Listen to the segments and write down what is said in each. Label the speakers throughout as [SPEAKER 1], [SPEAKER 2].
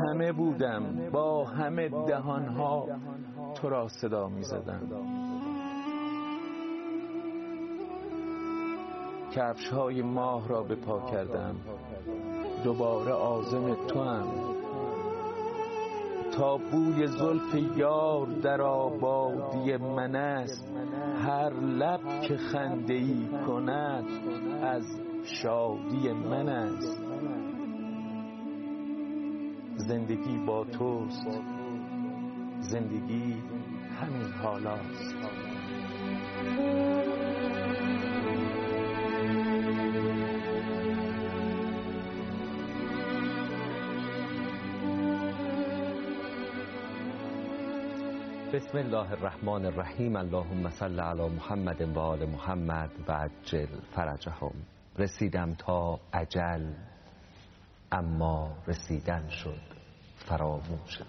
[SPEAKER 1] همه بودم، با همه دهانها تو را صدا می زدم. کفش های ماه را به پا کردم، دوباره عازم تو هم. تا بوی زلف یار در آبادی من است، هر لب که خنده ای کند از شادی من است. زندگی با توست، زندگی همین حالاست.
[SPEAKER 2] بسم الله الرحمن الرحیم. اللهم صل علی محمد و آل محمد و عجل فرجهم. رسیدم تا اجل، اما رسیدن شد فراموشم.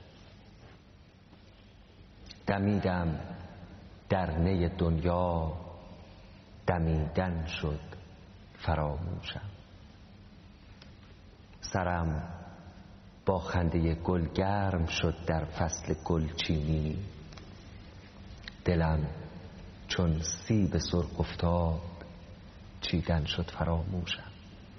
[SPEAKER 2] دمیدم در نی دنیا، دمیدن شد فراموشم. سرم با خنده گل گرم شد در فصل گلچینی، دلم چون سیب سرخ افتاد چیدن شد فراموشم.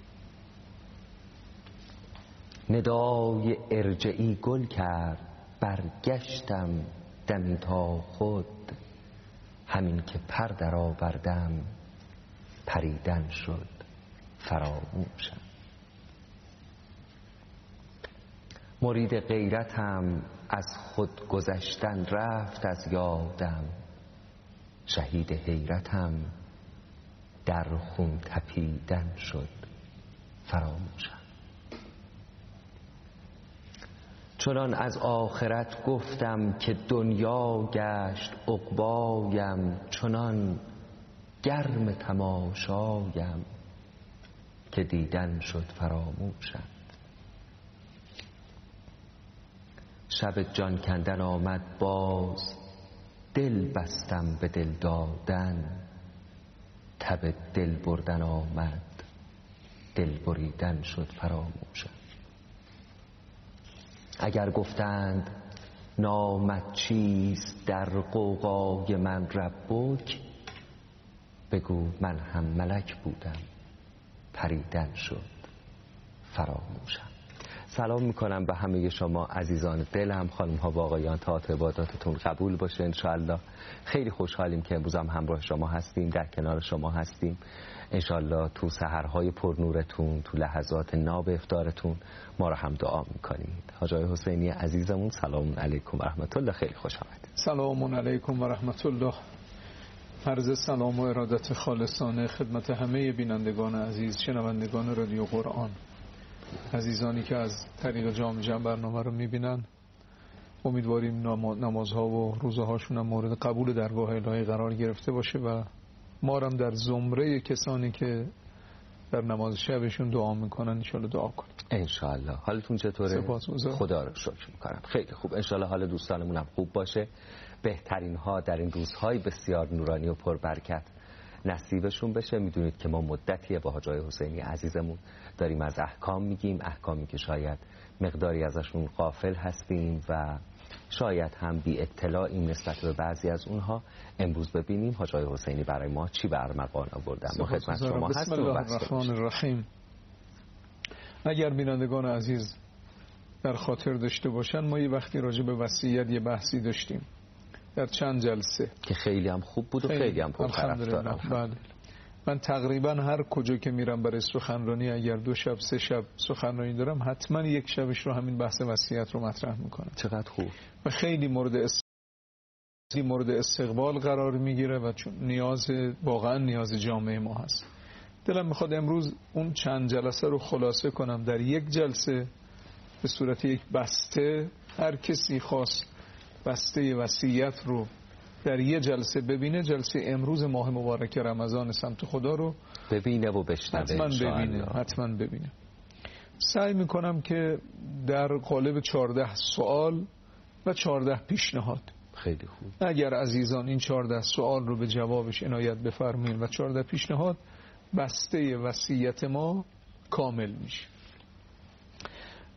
[SPEAKER 2] ندای ارجعی گل کرد، برگشتم دمی تا خود، همین که پر در آوردم پریدن شد فراموشم. مرید غیرتم، از خود گذشتن رفت از یادم، شهید حیرتم، در خون تپیدن شد فراموشم. چنان از آخرت گفتم که دنیا گشت عقبایم، چنان گرم تماشایم که دیدن شد فراموشم. شب جان کندن آمد باز، دل بستم به دل دادن، تب دل بردن آمد، دل بریدن شد فراموشم. اگر گفتند نامت چیست در غوغای من ربک، بگو من هم ملک بودم، پریدن شد فراموشم. سلام میکنم به همه شما عزیزان دلم، خانم ها و آقایان. تا عباداتتون قبول باشه انشالله. خیلی خوشحالیم که امروز هم همراه شما هستیم، در کنار شما هستیم. انشالله تو سحرهای پرنورتون، تو لحظات ناب افطارتون ما رو هم دعا میکنید. حاج آقای حسینی عزیزمون، سلام علیکم و رحمت الله. خیلی خوش آمدید.
[SPEAKER 3] سلام علیکم و رحمت الله. عرض سلام و ارادت خالصانه خدمت همه بینندگان عزیز، شنوندگان رادیو قرآن، عزیزانی که از طریق جام جم برنامه رو میبینن. امیدواریم نمازها و روزهاشون هم مورد قبول درگاه الهی قرار گرفته باشه و ما هم در زمره کسانی که در نماز شبشون دعا میکنن انشالله دعا کنیم.
[SPEAKER 2] انشالله. حالتون چطوره؟ خدا رو شکر میکنم خیلی خوب. انشالله حال دوستانمون هم خوب باشه. بهترین ها در این روزهای بسیار نورانی و پربرکت نصیبشون بشه. میدونید که ما مدتیه با حاج آقای حسینی عزیزمون داریم از احکام میگیم، احکامی که شاید مقداری ازشون غافل هستیم و شاید هم بی اطلاعیم نسبت به بعضی از اونها. امروز ببینیم حاج آقای حسینی برای ما چی برمغان آوردن. ما خدمت شما هستیم.
[SPEAKER 3] بسم الله الرحمن الرحیم. اگر بینندگان عزیز در خاطر داشته باشن، ما یه وقتی راجع به وصیت یه بحثی داشتیم در چند جلسه
[SPEAKER 2] که خیلی هم خوب بود و خیلی هم پرطرفدار.
[SPEAKER 3] بله. من تقریبا هر کجا که میرم برای سخنرانی، اگر 2 شب 3 شب سخنرانی دارم، حتما یک شبش رو همین بحث وصیت رو مطرح میکنم.
[SPEAKER 2] چقدر خوب.
[SPEAKER 3] و خیلی مورد استقبال قرار میگیره و چون واقعا نیاز جامعه ما هست. دلم میخواد امروز اون چند جلسه رو خلاصه کنم در یک جلسه به صورت یک بسته. هر کسی خواست بسته وصیت رو در یه جلسه ببینه، جلسه امروز ماه مبارک رمضان سمت خدا رو
[SPEAKER 2] ببینه و بشنوه.
[SPEAKER 3] حتما ببینه. سعی میکنم که در قالب 14 سوال و 14 پیشنهاد،
[SPEAKER 2] خیلی خوب،
[SPEAKER 3] اگر عزیزان این 14 سوال رو به جوابش عنایت بفرمایید و 14 پیشنهاد، بسته وصیت ما کامل میشه.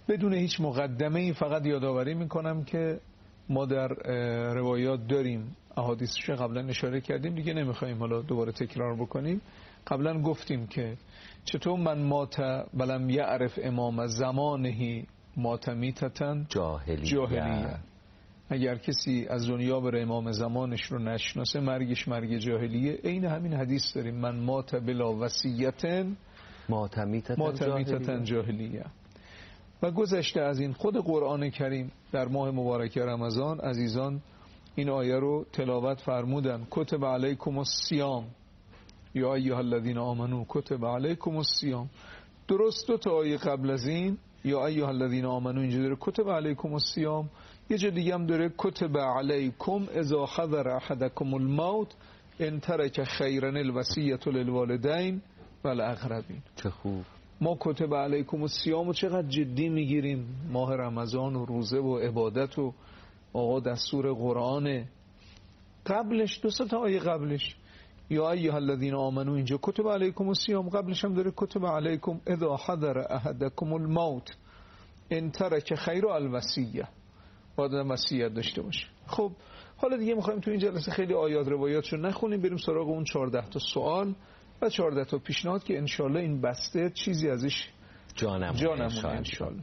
[SPEAKER 3] بدون هیچ مقدمه ای فقط یادآوری میکنم که ما در روایات داریم، احادیثش قبلا اشاره کردیم دیگه نمیخوایم حالا دوباره تکرار بکنیم. قبلا گفتیم که چطور من مات ولم یعرف امام زمانه مات میتتن جاهلیه. اگر کسی از دنیا بره امام زمانش رو نشناسه مرگش مرگ جاهلیه. عین همین حدیث داریم، من مات بلا وصیتن مات میتتن جاهلیه. و گذشته از این خود قرآن کریم در ماه مبارک رمضان عزیزان این آیه رو تلاوت فرمودن، کتب علیکم الصیام یا ایها الذین آمنو کتب علیکم الصیام. درست دو تا آیه قبل از این یا ایها الذین آمنو اینجا داره کتب علیکم الصیام، یه جا دیگه هم داره کتب علیکم اذا حضر احدکم الموت ان ترک خیرا الوصیة للوالدین والاقربین.
[SPEAKER 2] چه خوب
[SPEAKER 3] ما کتب علیکم الصیام و چقدر جدی میگیریم، ماه رمضان و روزه و عبادت و آقا دستور قرآنه. قبلش دو تا آیه قبلش یا ایها الذین آمنو اینجا کتب علیکم الصیام، قبلش هم داره کتب علیکم اذا حضر احدکم الموت ان ترک خیر الوصیه، باید وصیت داشته باشه. خب حالا دیگه میخوایم تو این جلسه خیلی آیات روایاتشو نخونیم، بریم سراغ اون 14 تا سوال و 14 تا پیشنهاد که انشالله این بسته چیزی ازش جانمونه انشالله.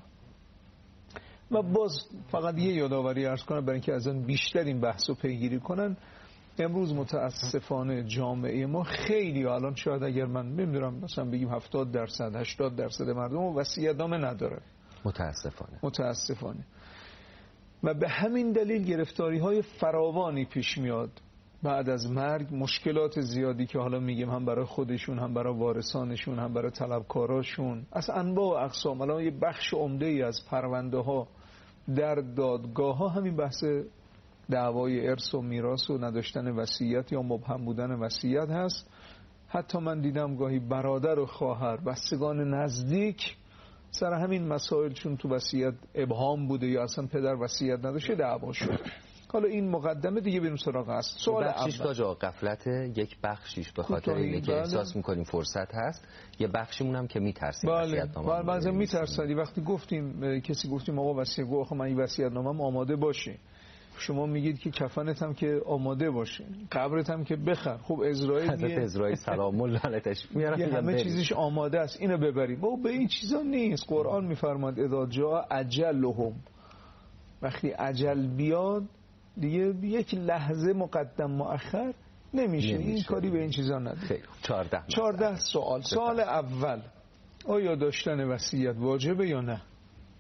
[SPEAKER 3] و باز فقط یه یادآوری عرض کنم برای اینکه از اون بیشتر این بحثو پیگیری کنن. امروز متاسفانه جامعه ما خیلی الان شاید اگر من نمیدونم مثلا بگیم 70% 80% مردم وصیت‌نامه نداره متاسفانه. و به همین دلیل گرفتاری‌های فراوانی پیش میاد بعد از مرگ، مشکلات زیادی که حالا میگیم هم برای خودشون هم برای وارثانشون هم برای طلبکاراشون از انواع و اقسام. الان یه بخش عمده‌ای از پرونده ها در دادگاه ها همین بحث دعوای ارث و میراث و نداشتن وصیت یا مبهم بودن وصیت هست. حتی من دیدم گاهی برادر و خواهر بستگان نزدیک سر همین مسائل چون تو وصیت ابهام بوده یا اصلا پدر وصیت نداشته دعوا شد. حالا این مقدمه دیگه بریم سراغ است. سوال
[SPEAKER 2] بخشیش تا غفلت، یک بخشیش به خاطر اینه که احساس میکنیم فرصت هست، یه بخشیمون هم که میترسیم وصیت‌نامه.
[SPEAKER 3] بعضی میترسن. وقتی گفتیم کسی گفتیم آقا وصیت گفت من این وصیت‌نامه‌ام آماده باشه، شما میگید که کفنت هم که آماده باشه، قبرت هم که بخر. خب اسرائیل
[SPEAKER 2] حضرت اسرائیل سلام الله علیه میارن
[SPEAKER 3] همه چیزش آماده است، اینو ببریم. بابا به این چیزا نیست. قرآن میفرماد اذا جاء اجلهم، وقتی اجل بیاد دیگه یک لحظه مقدم مؤخر نمیشه. این کاری به این چیزا نداره. 14 سوال. سوال اول، آیا داشتن وصیت واجبه یا نه؟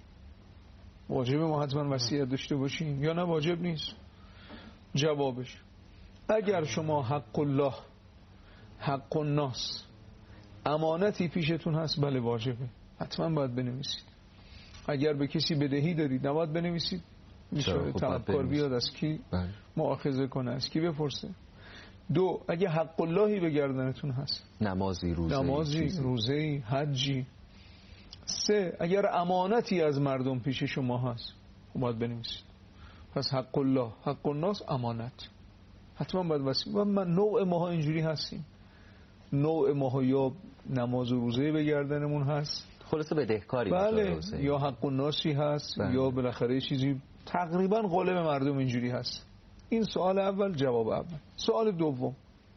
[SPEAKER 3] واجبه ما حتما وصیت داشته باشیم یا نه واجب نیست؟ جوابش اگر شما حق الله حق الناس امانتی پیشتون هست بله واجبه، حتما باید بنویسید. اگر به کسی بدهی دارید نباید بنویسید؟ میشه طلبکار بیاد از کی مؤاخذه کنه، از کی بپرسه؟ دو، اگه حق اللهی به گردنتون هست،
[SPEAKER 2] نمازی
[SPEAKER 3] روزه‌ای حجی. سه، اگر امانتی از مردم پیش شما هست باید بنویسید. پس حق الله حق الناس امانت حتما باید وصیت. و من نوع ماها اینجوری هستیم، نوع ماها یا نماز و روزه به گردنمون هست،
[SPEAKER 2] خلاصه بدهکاری،
[SPEAKER 3] بله، یا حق الناسی هست، بله. یا بالاخره چیزی. تقریبا غالب مردم اینجوری هست. این سوال اول. جواب اول. سوال دوم،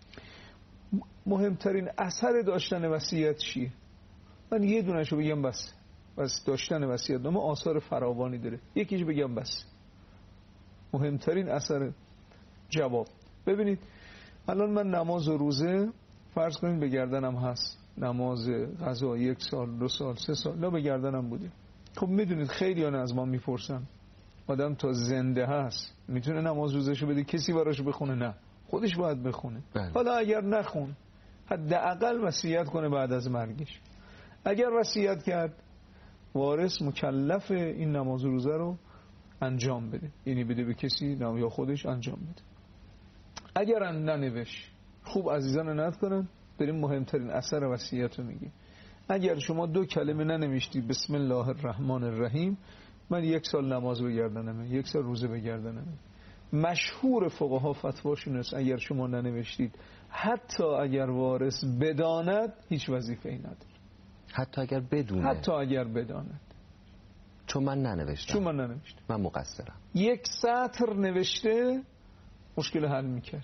[SPEAKER 3] مهمترین اثر داشتن وصیت چیه؟ من یه دونه‌شو بگم بس داشتن وصیت نامه آثار فراوانی داره. یکیش بگم بس مهمترین اثر. جواب ببینید الان من نماز و روزه فرض کنید به گردنم هست، نماز قضا 1 سال 2 سال 3 سال لا به گردنم بوده. خب میدونید خیلی از ما میپرسن آدم تا زنده هست میتونه نماز روزشو بده کسی براش بخونه؟ نه، خودش باید بخونه. حالا اگر نخون حداقل وصیت کنه بعد از مرگش. اگر وصیت کرد وارث مکلف این نماز روزه رو انجام بده، یعنی بده به کسی یا خودش انجام بده. اگر ننوشت، خوب عزیزان نت کنن، بریم مهمترین اثر وصیت رو میگیم. اگر شما 2 کلمه ننوشتی بسم الله الرحمن الرحیم، من 1 سال نماز بگردنمه، 1 سال روزه بگردنمه. مشهور فقها فتواشون است اگر شما ننوشتید حتی اگر وارث بداند هیچ وظیفه‌ای نداره،
[SPEAKER 2] حتی اگر بدونه،
[SPEAKER 3] حتی اگر بداند.
[SPEAKER 2] چون من ننوشتم. من مقصرم.
[SPEAKER 3] 1 سطر نوشته مشکل حل میکرد.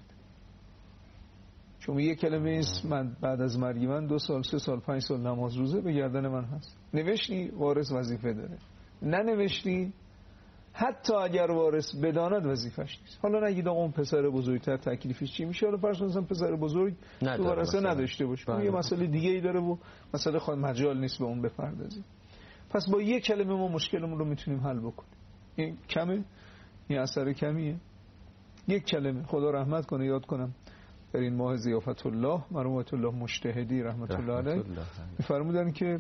[SPEAKER 3] چون یک کلمه ایست من بعد از مرگ من 2 سال 3 سال 5 سال نماز روزه به گردن من هست. نوشتی وارث وظیفه داره، ننوشتی حتی اگر وارث بداند وظیفش نیست. حالا نگید آقا اون پسر بزرگتر تکلیفش چی میشه؟ حالا فرض کنید پسر بزرگ تو ورثه نداشته باشه، یه مسئله دیگه ای داره و مسئله خود مجال نیست به اون بپردازیم. پس با یک کلمه ما مشکلمون رو میتونیم حل بکنیم. این کمه؟ این اثر کمیه؟ یک کلمه. خدا رحمت کنه. یاد کنم در این ماه ضیافت الله مرحوم آیت الله مجتهدی رحمت الله علیه می‌فرمودن که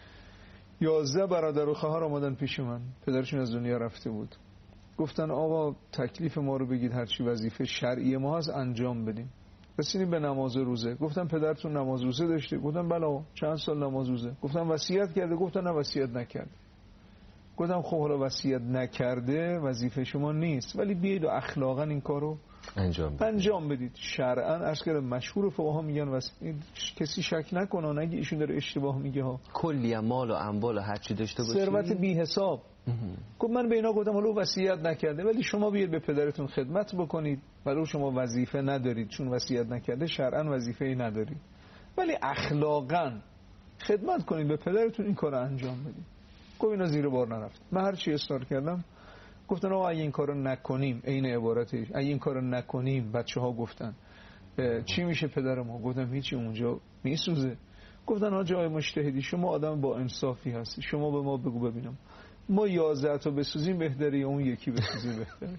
[SPEAKER 3] 11 برادر و خواهر آمدن پیش من، پدرشون از دنیا رفته بود. گفتن آقا تکلیف ما رو بگید، هرچی وظیفه شرعی ما هست انجام بدیم. رسیدیم به نماز روزه. گفتن پدرتون نماز روزه داشته؟ گفتن بله آقا. چند سال نماز روزه؟ گفتن وصیت کرده؟ گفتن نه وصیت نکرده. گفتم خب حالا وصیت نکرده وظیفه شما نیست، ولی بیاید و اخلاقا این کارو انجام بدید. شرعا اشکال مشهور فقها میگن کسی شک نکنه نگه ایشون داره اشتباه میگه ها.
[SPEAKER 2] کلی مال و اموال و هر چی داشته باشی
[SPEAKER 3] ثروت بی حساب. گفت من به اینا گفتم حالا وصیت نکرده ولی شما بیاید به پدرتون خدمت بکنید، ولی شما وظیفه ندارید چون وصیت نکرده شرعا وظیفه‌ای ندارید، ولی اخلاقا خدمت کنید به پدرتون، این کارو انجام بدید. گفت اینا زیر بار نرفت. من هر چی اصرار کردم گفتن آقا اگه این کارو نکنیم، عین عبارتش اگه این کارو نکنیم بچه‌ها گفتن چی میشه پدر ما؟ گفتم هیچی، اونجا میسوزه. گفتن آقا جای مجتهدی شما آدم با انصافی هستی، شما به ما بگو ببینم ما 11 تا بسوزیم بهتره یا اون یکی بسوزیم بهتره؟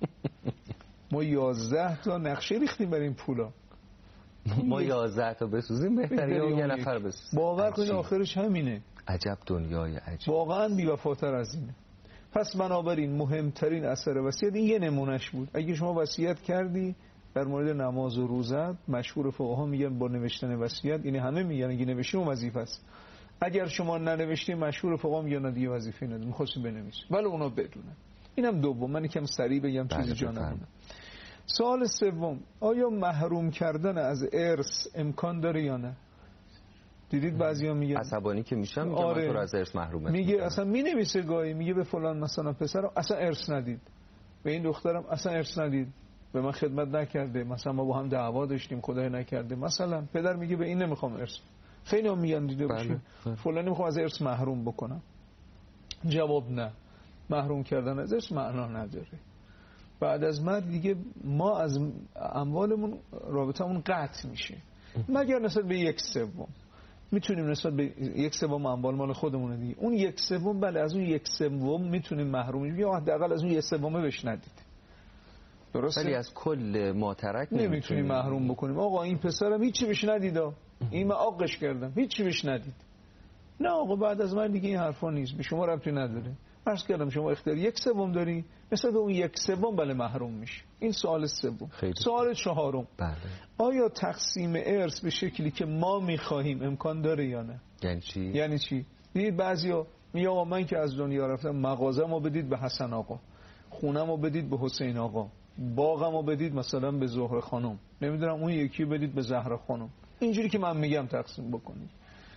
[SPEAKER 3] ما 11 تا نقشه ریختیم برای این پولا،
[SPEAKER 2] ما 11 تا بسوزیم بهتره یا اون یه نفر بسوزیم؟
[SPEAKER 3] باور کنید آخرش همینه.
[SPEAKER 2] عجب دنیای عجیب،
[SPEAKER 3] واقعا بی‌وفاتر از اینه. پس بنابراین مهمترین اثر وصیت این یه نمونهش بود. اگه شما وصیت کردی در مورد نماز و روزت، مشهور فقها میگن با نوشتن وصیت، این همه میگن اگه نوشتیم وظیفه است. اگر شما ننوشتی مشهور فقها میگن دیگه وظیفه نداره، می‌خواستیم بنویسیم ولی اونا بدونن. اینم دوم. من یکم سریع بگم چیزی جا نمونه. سوال سوم، آیا محروم کردن از ارث امکان داره یا نه؟ دیدید بعضیا میگن
[SPEAKER 2] عصبانی که میشم میگم من تو از ارث محرومت
[SPEAKER 3] میگه اصلا مینویسه گاهی میگه به فلان مثلا پسرم اصلا ارث ندید، به این دخترم اصلا ارث ندید، به من خدمت نکرده، مثلا ما با هم دعوا داشتیم خدای نکرده، مثلا پدر میگه به این نمیخوام ارث. خیلی هم میگن دیده باشی فلانی میخوام از ارث محروم بکنم. جواب نه، محروم کردن از ارث معنا نداره. بعد از مرگ دیگه ما از اموالمون رابطمون قطع میشه، مگر نسبت به 1/3 میتونیم نسبت به 1/3 اموال مال خودمونه دیگه. اون 1/3 بله از اون 1/3 میتونیم محروم بشیم یا حداقل از اون 1/3 بهش ندید. درسته؟
[SPEAKER 2] ولی از کل ما ترک
[SPEAKER 3] نمیتونیم محروم بکنیم. آقا این پسرم هیچی بهش ندید، این من عاقش کردم هیچی بهش ندید. نه آقا بعد از من دیگه این حرفا نیست، به شما ربطی نداره. عرض کردم شما اختیار 1/3 داری، مثلا اون 1/3 بله محروم میشه. این سوال سوم. سوال چهارم،
[SPEAKER 2] بله.
[SPEAKER 3] آیا تقسیم ارث به شکلی که ما میخواهیم امکان داره یا نه؟
[SPEAKER 2] یعنی چی؟
[SPEAKER 3] یعنی چی؟ دیدید بعضیا میگه آقا من که از دنیا رفتم مغازه‌مو بدید به حسن آقا، خونه‌مو بدید به حسین آقا، باغمو بدید مثلا به زهره خانم، نمیدونم اون یکی بدید به زهرا خانم. اینجوری که من میگم تقسیم بکنید.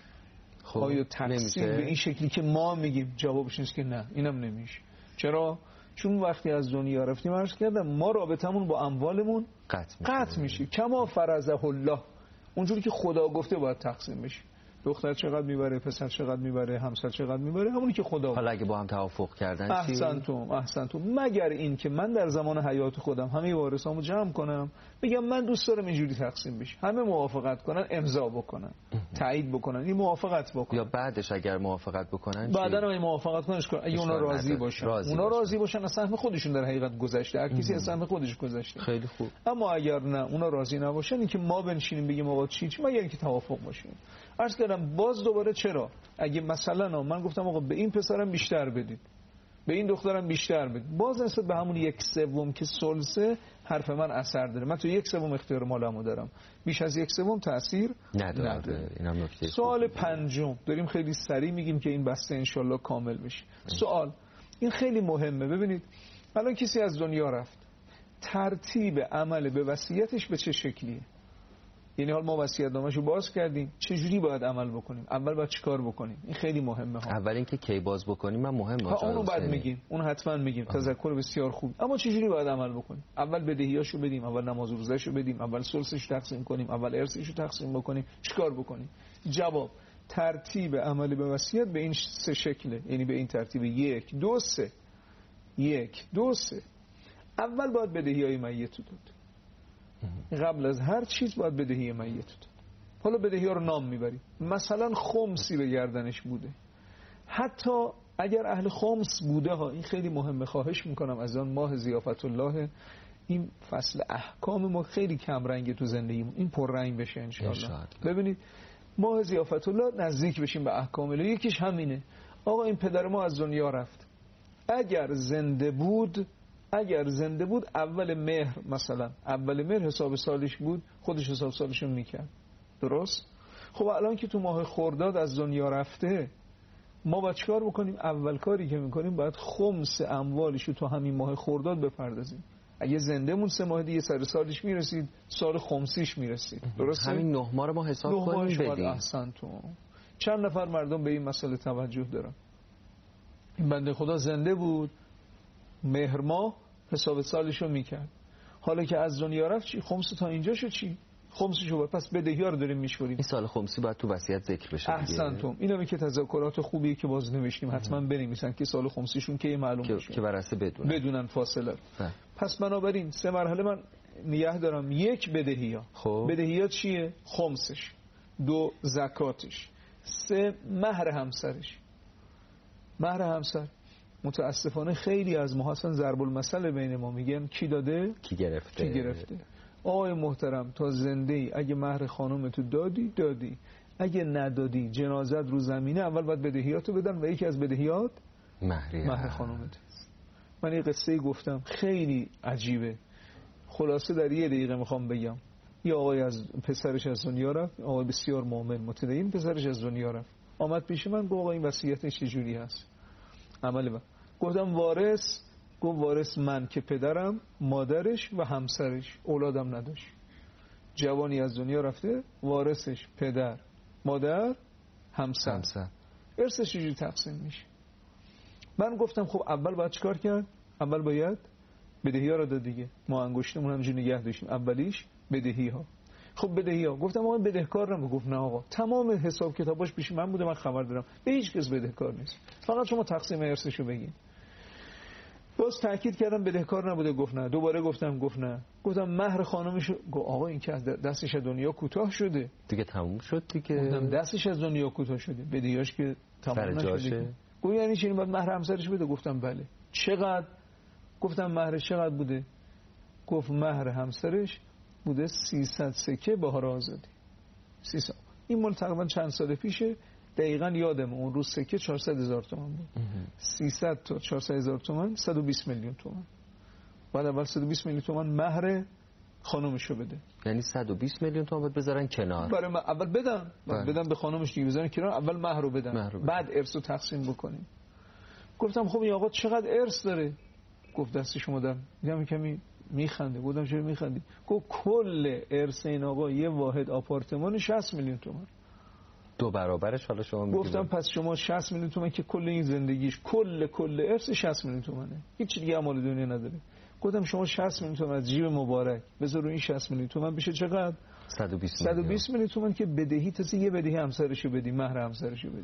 [SPEAKER 3] خب آیا تقسیم به این شکلی که ما میگیم؟ جوابش اینه که نه، اینم نمیشه. چرا؟ چون وقتی از دنیا رفتیم عرض کردم ما رابطمون با اموالمون قطع میشه. کما فرضه الله، اونجوری که خدا گفته باید تقسیم بشه. دختر چقدر میبره، پسر چقدر میبره، همسر چقدر میبره، همونی که خدا.
[SPEAKER 2] حالا اگه با هم توافق کردن
[SPEAKER 3] احسنتم. مگر این که من در زمان حیات خودم همه وارثامو جمع کنم بگم من دوست دارم اینجوری تقسیم بشه، همه موافقت کنن، امضا بکنن، تایید بکنن، این موافقت بکنن،
[SPEAKER 2] یا بعدش اگر موافقت بکنن
[SPEAKER 3] بعداً هم موافقت کنن، اگه اونا راضی باشن، اونا راضی باشن از سهم خودشون در حقیقت گذشته، هر کسی از سهم خودش گذشته.
[SPEAKER 2] خیلی خوب.
[SPEAKER 3] اما اگر نه اونا راضی نباشن، این که ما بنشینیم بگیم آقا چی مگر اینکه توافق باشه. عرض کردم باز دوباره چرا اگه مثلا من گفتم آقا به این پسرم بیشتر بدید، به این دخترم بیشتر بدید، باز نسبت به همون 1/3 که ثلثه حرف من اثر داره. من تو 1/3 اختیار مالمو دارم، بیش از 1/3 تاثیر نداره.
[SPEAKER 2] اینم نکته.
[SPEAKER 3] سوال پنجم، داریم خیلی سریع میگیم که این بسته انشالله کامل بشه. سوال این خیلی مهمه. ببینید الان کسی از دنیا رفت، ترتیب عمل به وصیتش به چه شکلیه؟ یعنی حال ما وصیت‌نامه‌شو باز کردیم، چه جوری باید عمل بکنیم، اول باید چیکار بکنیم، این خیلی مهمه ها.
[SPEAKER 2] اول اینکه کی باز بکنیم من مهمه،
[SPEAKER 3] اونو بعد میگیم، اون حتما میگیم، تذکر بسیار خوب. اما چه جوری باید عمل بکنیم؟ اول بدهیاشو بدیم، اول نماز و روزهشو بدیم، اول ثلثش تقسیم کنیم، اول ارثشو تقسیم بکنیم، چیکار بکنیم؟ جواب: ترتیب عمل به وصیت به این 3 شکله، یعنی به این ترتیب 1 2 3. 1 2 3. اول باید بدهیای میت رو داد. قبل از هر چیز باید بدهی میت رو داد. حالا بدهی ها رو نام میبریم. مثلا خمسی به گردنش بوده، حتی اگر اهل خمس بوده ها، این خیلی مهمه، خواهش میکنم از آن ماه ضیافت الله این فصل احکام ما خیلی کم رنگه تو زندگیمون، این پر رنگ بشه انشاءالله. ببینید ماه ضیافت الله نزدیک بشیم به احکام الله. یکیش همینه آقا این پدر ما از دنیا رفت، اگر زنده بود اول مهر، مثلا اول مهر حساب سالش بود، خودش حساب سالش رو میکرد، درست؟ خب الان که تو ماه خرداد از دنیا رفته، ما باید چیکار بکنیم؟ اول کاری که میکنیم باید خمس اموالش رو تو همین ماه خرداد بپردازیم. اگه زنده مون 3 ماه دیگه سر سالش میرسید، سال خمسیش میرسید، درسته؟
[SPEAKER 2] همین 9 ماه رو ما حساب کنیم بدیم.
[SPEAKER 3] احسنتون. چند نفر مردم به این مسئله توجه دارن؟ این بنده خدا زنده بود، مهر ماه حساب سالشو میکرد، حالا که از دنیا رفت چی؟ خمس تا اینجا شو چی؟ خمسشو پس بدهی ها رو داریم میشوریم.
[SPEAKER 2] این سال خمسی باید تو وصیت ذکر بشه.
[SPEAKER 3] احسنتم. اینا که تذکرات خوبیه که باز نوشتیم، حتما بنویسن که سال خمسیشون که معلوم بشه،
[SPEAKER 2] که برسه بدونن
[SPEAKER 3] فاصله. پس بنابراین 3 مرحله من نگه دارم. 1 بدهی ها.
[SPEAKER 2] خب
[SPEAKER 3] بدهی ها چیه؟ خمسش. 2 زکاتش. 3 مهر همسرش. مهر همسر متاسفانه خیلی از ما اصلا ضرب المثل بین ما میگن کی داده کی گرفته. آقای محترم تا زنده ای اگه مهر خانومتو دادی، اگه ندادی جنازت رو زمینه، اول باید بدهیاتو بدن و یکی از بدهیات مهر خانومت. من یه قصه گفتم خیلی عجیبه، خلاصه در 1 دقیقه میخوام بگم. یه آقای از پسرش از دنیا رفت، آقای بسیار مؤمن متدین، پسرش از دنیا رفت، آمد پیش من گفت آقا این وصیتش چجوری هست؟ عمل من. گفتم وارث؟ گفت وارث من که پدرم، مادرش و همسرش، اولادم نداشت. جوانی از دنیا رفته، وارثش پدر، مادر، همسر. ارثش چجوری تقسیم میشه؟ من گفتم خب اول باید چیکار کرد؟ اول باید بدهی ها رو داد دیگه. ما انگشتمون همینجوری نگه داشتیم، اولیش بدهی ها. خب بدهی ها. گفتم آقا بدهکار نمو. گفت نه آقا تمام حساب کتاباش پیش من بوده، من خبر دارم، به هیچ کس بدهکار نیست، فقط شما تقسیم ارثشو بگین. باز تاکید کردم بدهکار نبوده. گفت نه. دوباره گفت نه. گفتم مهر خانمشو. گفت آقا این که از دستش از دنیا کوتاه شده
[SPEAKER 2] دیگه، تموم شد دیگه.
[SPEAKER 3] گفتم دستش از دنیا کوتاه شده، بدهیاش که تمام نشده. گفت یعنی چی بعد مهر همسرش بده؟ گفتم بله. چقدر؟ گفتم مهرش چقدر بوده؟ گفت مهر همسرش بوده 300 سکه بهار آزادی. 300. این مال تقریبا چند سال پیشه، دقیقاً یادم اون روز سکه 400,000 تومان بود. 300 تا 400,000 تومان 120 میلیون تومان. بعد اول 120 میلیون تومان مهر خانومشو بده.
[SPEAKER 2] یعنی 120 میلیون تومان باید بذارن کنار.
[SPEAKER 3] برای اول بدن به خانومش دیگه بذارن کنار، اول مهر رو بدن. بعد ارث رو تقسیم بکنیم. گفتم خب این آقا چقدر ارث داره؟ گفت دست شما دارم. میگم کمی میخنده. گفتم چرا میخندی؟ گفت کل ارث این آقا یه واحد آپارتمان 60 میلیون تومان.
[SPEAKER 2] 2 برابرش حالا شما میگید.
[SPEAKER 3] گفتم پس شما 60 میلیون تومان که کل این زندگیش، کل ارث 60 میلیون تومانه، هیچ دیگه مال دنیا نداره. گفتم شما 60 میلیون تومان از جیب مبارک بذار رو این 60 میلیون تومان بشه چقدر؟ 120 میلیون تومان که بدهی تازه یه بدهی همسرشو بدی، مهر همسرشو بدی.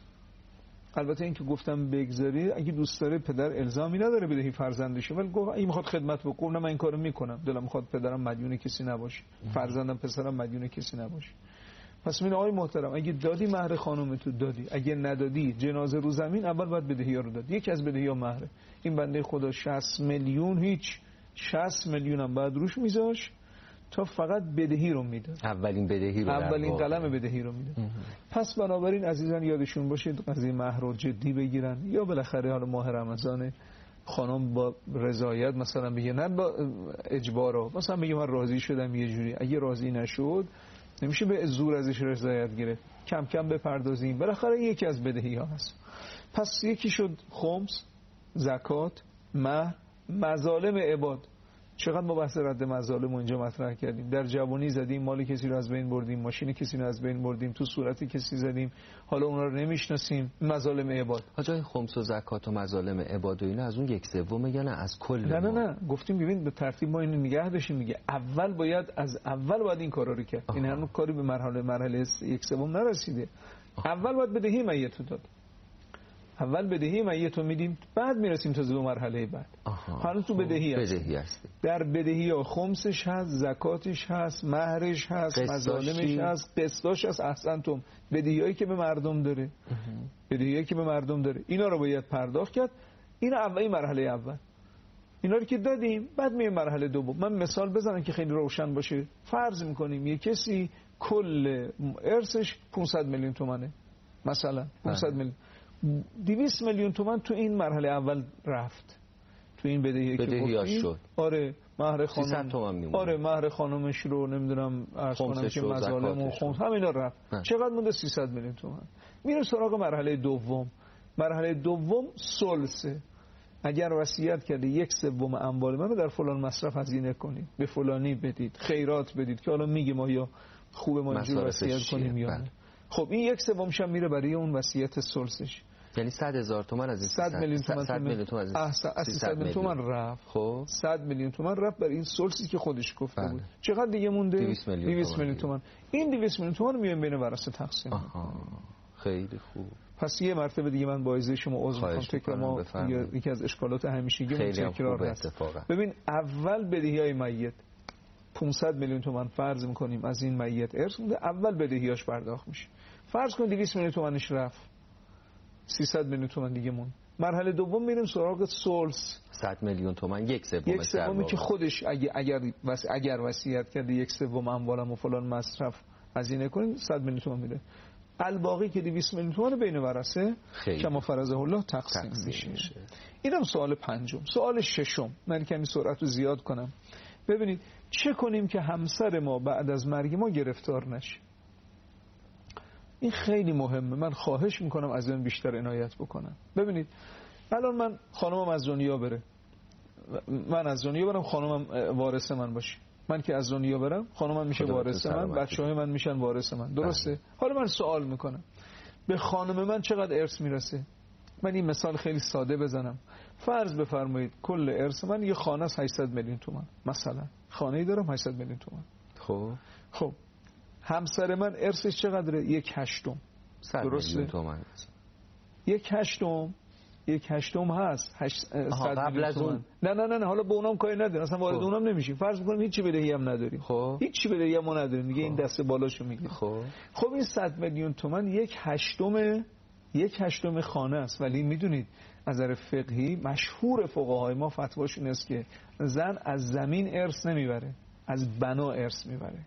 [SPEAKER 3] البته این که گفتم بگذاری اگه دوست داره، پدر الزامی نداره بدهی فرزندشه، ولی گفت این میخواد خدمت بکنه، من این کارو میکنم، دلم میخواد پدرم مدیون کسی نباشه، فرزندم پسرم مدیون کسی نباشه. پس من آقای محترم اگه دادی مهر خانومتو دادی، اگه ندادی جنازه رو زمین، اول باید بدهی ها رو داد. یکی از بدهی ها مهره. این بنده خدا 60 میلیون هیچ 60 میلیون هم بعد روش میذاش تا فقط بدهی رو میداد. اولین قلم بدهی رو میداد. پس بنابراین عزیزان یادشون باشه قضیه مهر رو جدی بگیرن، یا بالاخره حالا ماه رمضان خانم با رضایت مثلا بگه، نه با اجبار، مثلا بگه من راضی شدم یه جوری، اگه راضی نشد نمیشه به زور ازش رضایت گرفت، کم کم بپردازیم، بالاخره یکی از بدهی ها هست. پس یکی شد خمس، زکات، مهر، مظالم عباد. چقدر ما بحث رد مظالم اینجا مطرح کردیم. در جوانی زدیم، مال کسی رو از بین بردیم، ماشین کسی رو از بین بردیم، تو صورت کسی زدیم، حالا اونا رو نمیشناسیم. مظالم عباد،
[SPEAKER 2] جای خمس و زکات و مظالم عباد و اینا از اون 1/3 میگن از کل؟
[SPEAKER 3] نه گفتیم ببین به ترتیب ما اینو نگه داشتیم. میگه اول باید این کارا رو کرد. این هنوز کاری به مرحله 1/3 نرسیده. اول باید بدهی میت رو داد. اول بدهی میت رو میدیم، بعد میرسیم تا به مرحله بعد. حالا تو بدهی هست. در بدهی ها خمسش هست، زکاتش هست، مهرش هست، مظالمش هست، قسطاش هست. احسنتم. بدهیایی که به مردم داره، اینا رو باید پرداخت کرد. این اولی مرحله اول. اینا رو که دادیم، بعد میریم مرحله دوم. من مثال بزنم که خیلی روشن باشه. فرض میکنیم یه کسی کل ارثش 500 میلیون تومانه، مثلا 500 میلیون، 200 میلیون تومان تو این مرحله اول رفت، تو این بدهیاش شد. آره مهر خانم، مهر خانمش رو نمیدونم عرض کنم که مظالم و خمس همینا رفت. چقدر مونده؟ 300 میلیون تومان. میره سراغ مرحله دوم. مرحله دوم ثلثه. اگر وصیت کرده 1/3 اموال منو در فلان مصرف هزینه کنید، به فلانی بدید، خیرات بدید، که حالا میگه ما یا خوبه ما اینجور وصیت کنیم یا نه. خب این 1/3 هم میره برای اون وصیت ثلثش.
[SPEAKER 2] یعنی 100,000 تومان از این
[SPEAKER 3] 100 میلیون تومان 300 میلیون تومان رفت.
[SPEAKER 2] خب
[SPEAKER 3] 100 میلیون تومان رفت برای این ثلثی که خودش گفته بود. چقدر دیگه مونده؟
[SPEAKER 2] 200 میلیون تومان.
[SPEAKER 3] این 200 میلیون تومان رو میایم بین ورثه تقسیم.
[SPEAKER 2] خیلی خوب.
[SPEAKER 3] پس یه مرتبه دیگه من با اجازه شما عذر میخوام، تکرار ما یکی از اشکالات همیشگی تکرار هست. ببین اول بدهیای میت 500 میلیون تومان فرض میکنیم از این میت ارث مونده، اول بدهیاش پرداخت میشه. فرض کن 200 میلیون تومانش رفت، 300 میلیون تومان دیگه مون. مرحله دوم میریم سراغ ثلث. 100 میلیون تومان 1/3 که خودش اگر وصیت کرده 1/3 اموالم و فلان مصرف هزینه کنیم 100 میلیون تومان میره. الباقی که 200 میلیون تومان بین ورثه کما فرضه الله تقسیم میشه. اینم سوال پنجم. سوال ششم، من کمی سرعت رو زیاد کنم. ببینید چه کنیم که همسر ما بعد از مرگ ما گرفتار نشه. این خیلی مهمه. من خواهش میکنم از این بیشتر عنایت بکنم. ببینید الان من خانمم از دنیا بره، من از دنیا برم، خانمم وارث من باشه. من که از دنیا برم خانمم میشه وارث من، بچه‌های من میشن وارث من، درسته؟ حالا من سوال میکنم به خانم من چقدر ارث میرسه؟ من این مثال خیلی ساده بزنم. فرض بفرمایید کل ارث من یه خانه است 800 میلیون تومان، مثلا خانه‌ای دارم 800 میلیون تومان. خب همسر من ارثش چقدره؟ 1/8. درسته؟ 1/8 1/8 هست 800
[SPEAKER 2] قبل از اون.
[SPEAKER 3] نه حالا به اونام کاری نداریم، اصلا وارد اونام نمیشیم. فرض می‌کنیم هیچ چی بدهی هم نداریم. هیچ بدهی هم نداریم دیگه. این دسته بالاشو میگیره. خب این 100 میلیون تومان 1/8 خانه است. ولی میدونید از نظر فقهی مشهور فقهای ما فتواشون است که زن از زمین ارث نمیبره، از بنا ارث میبره.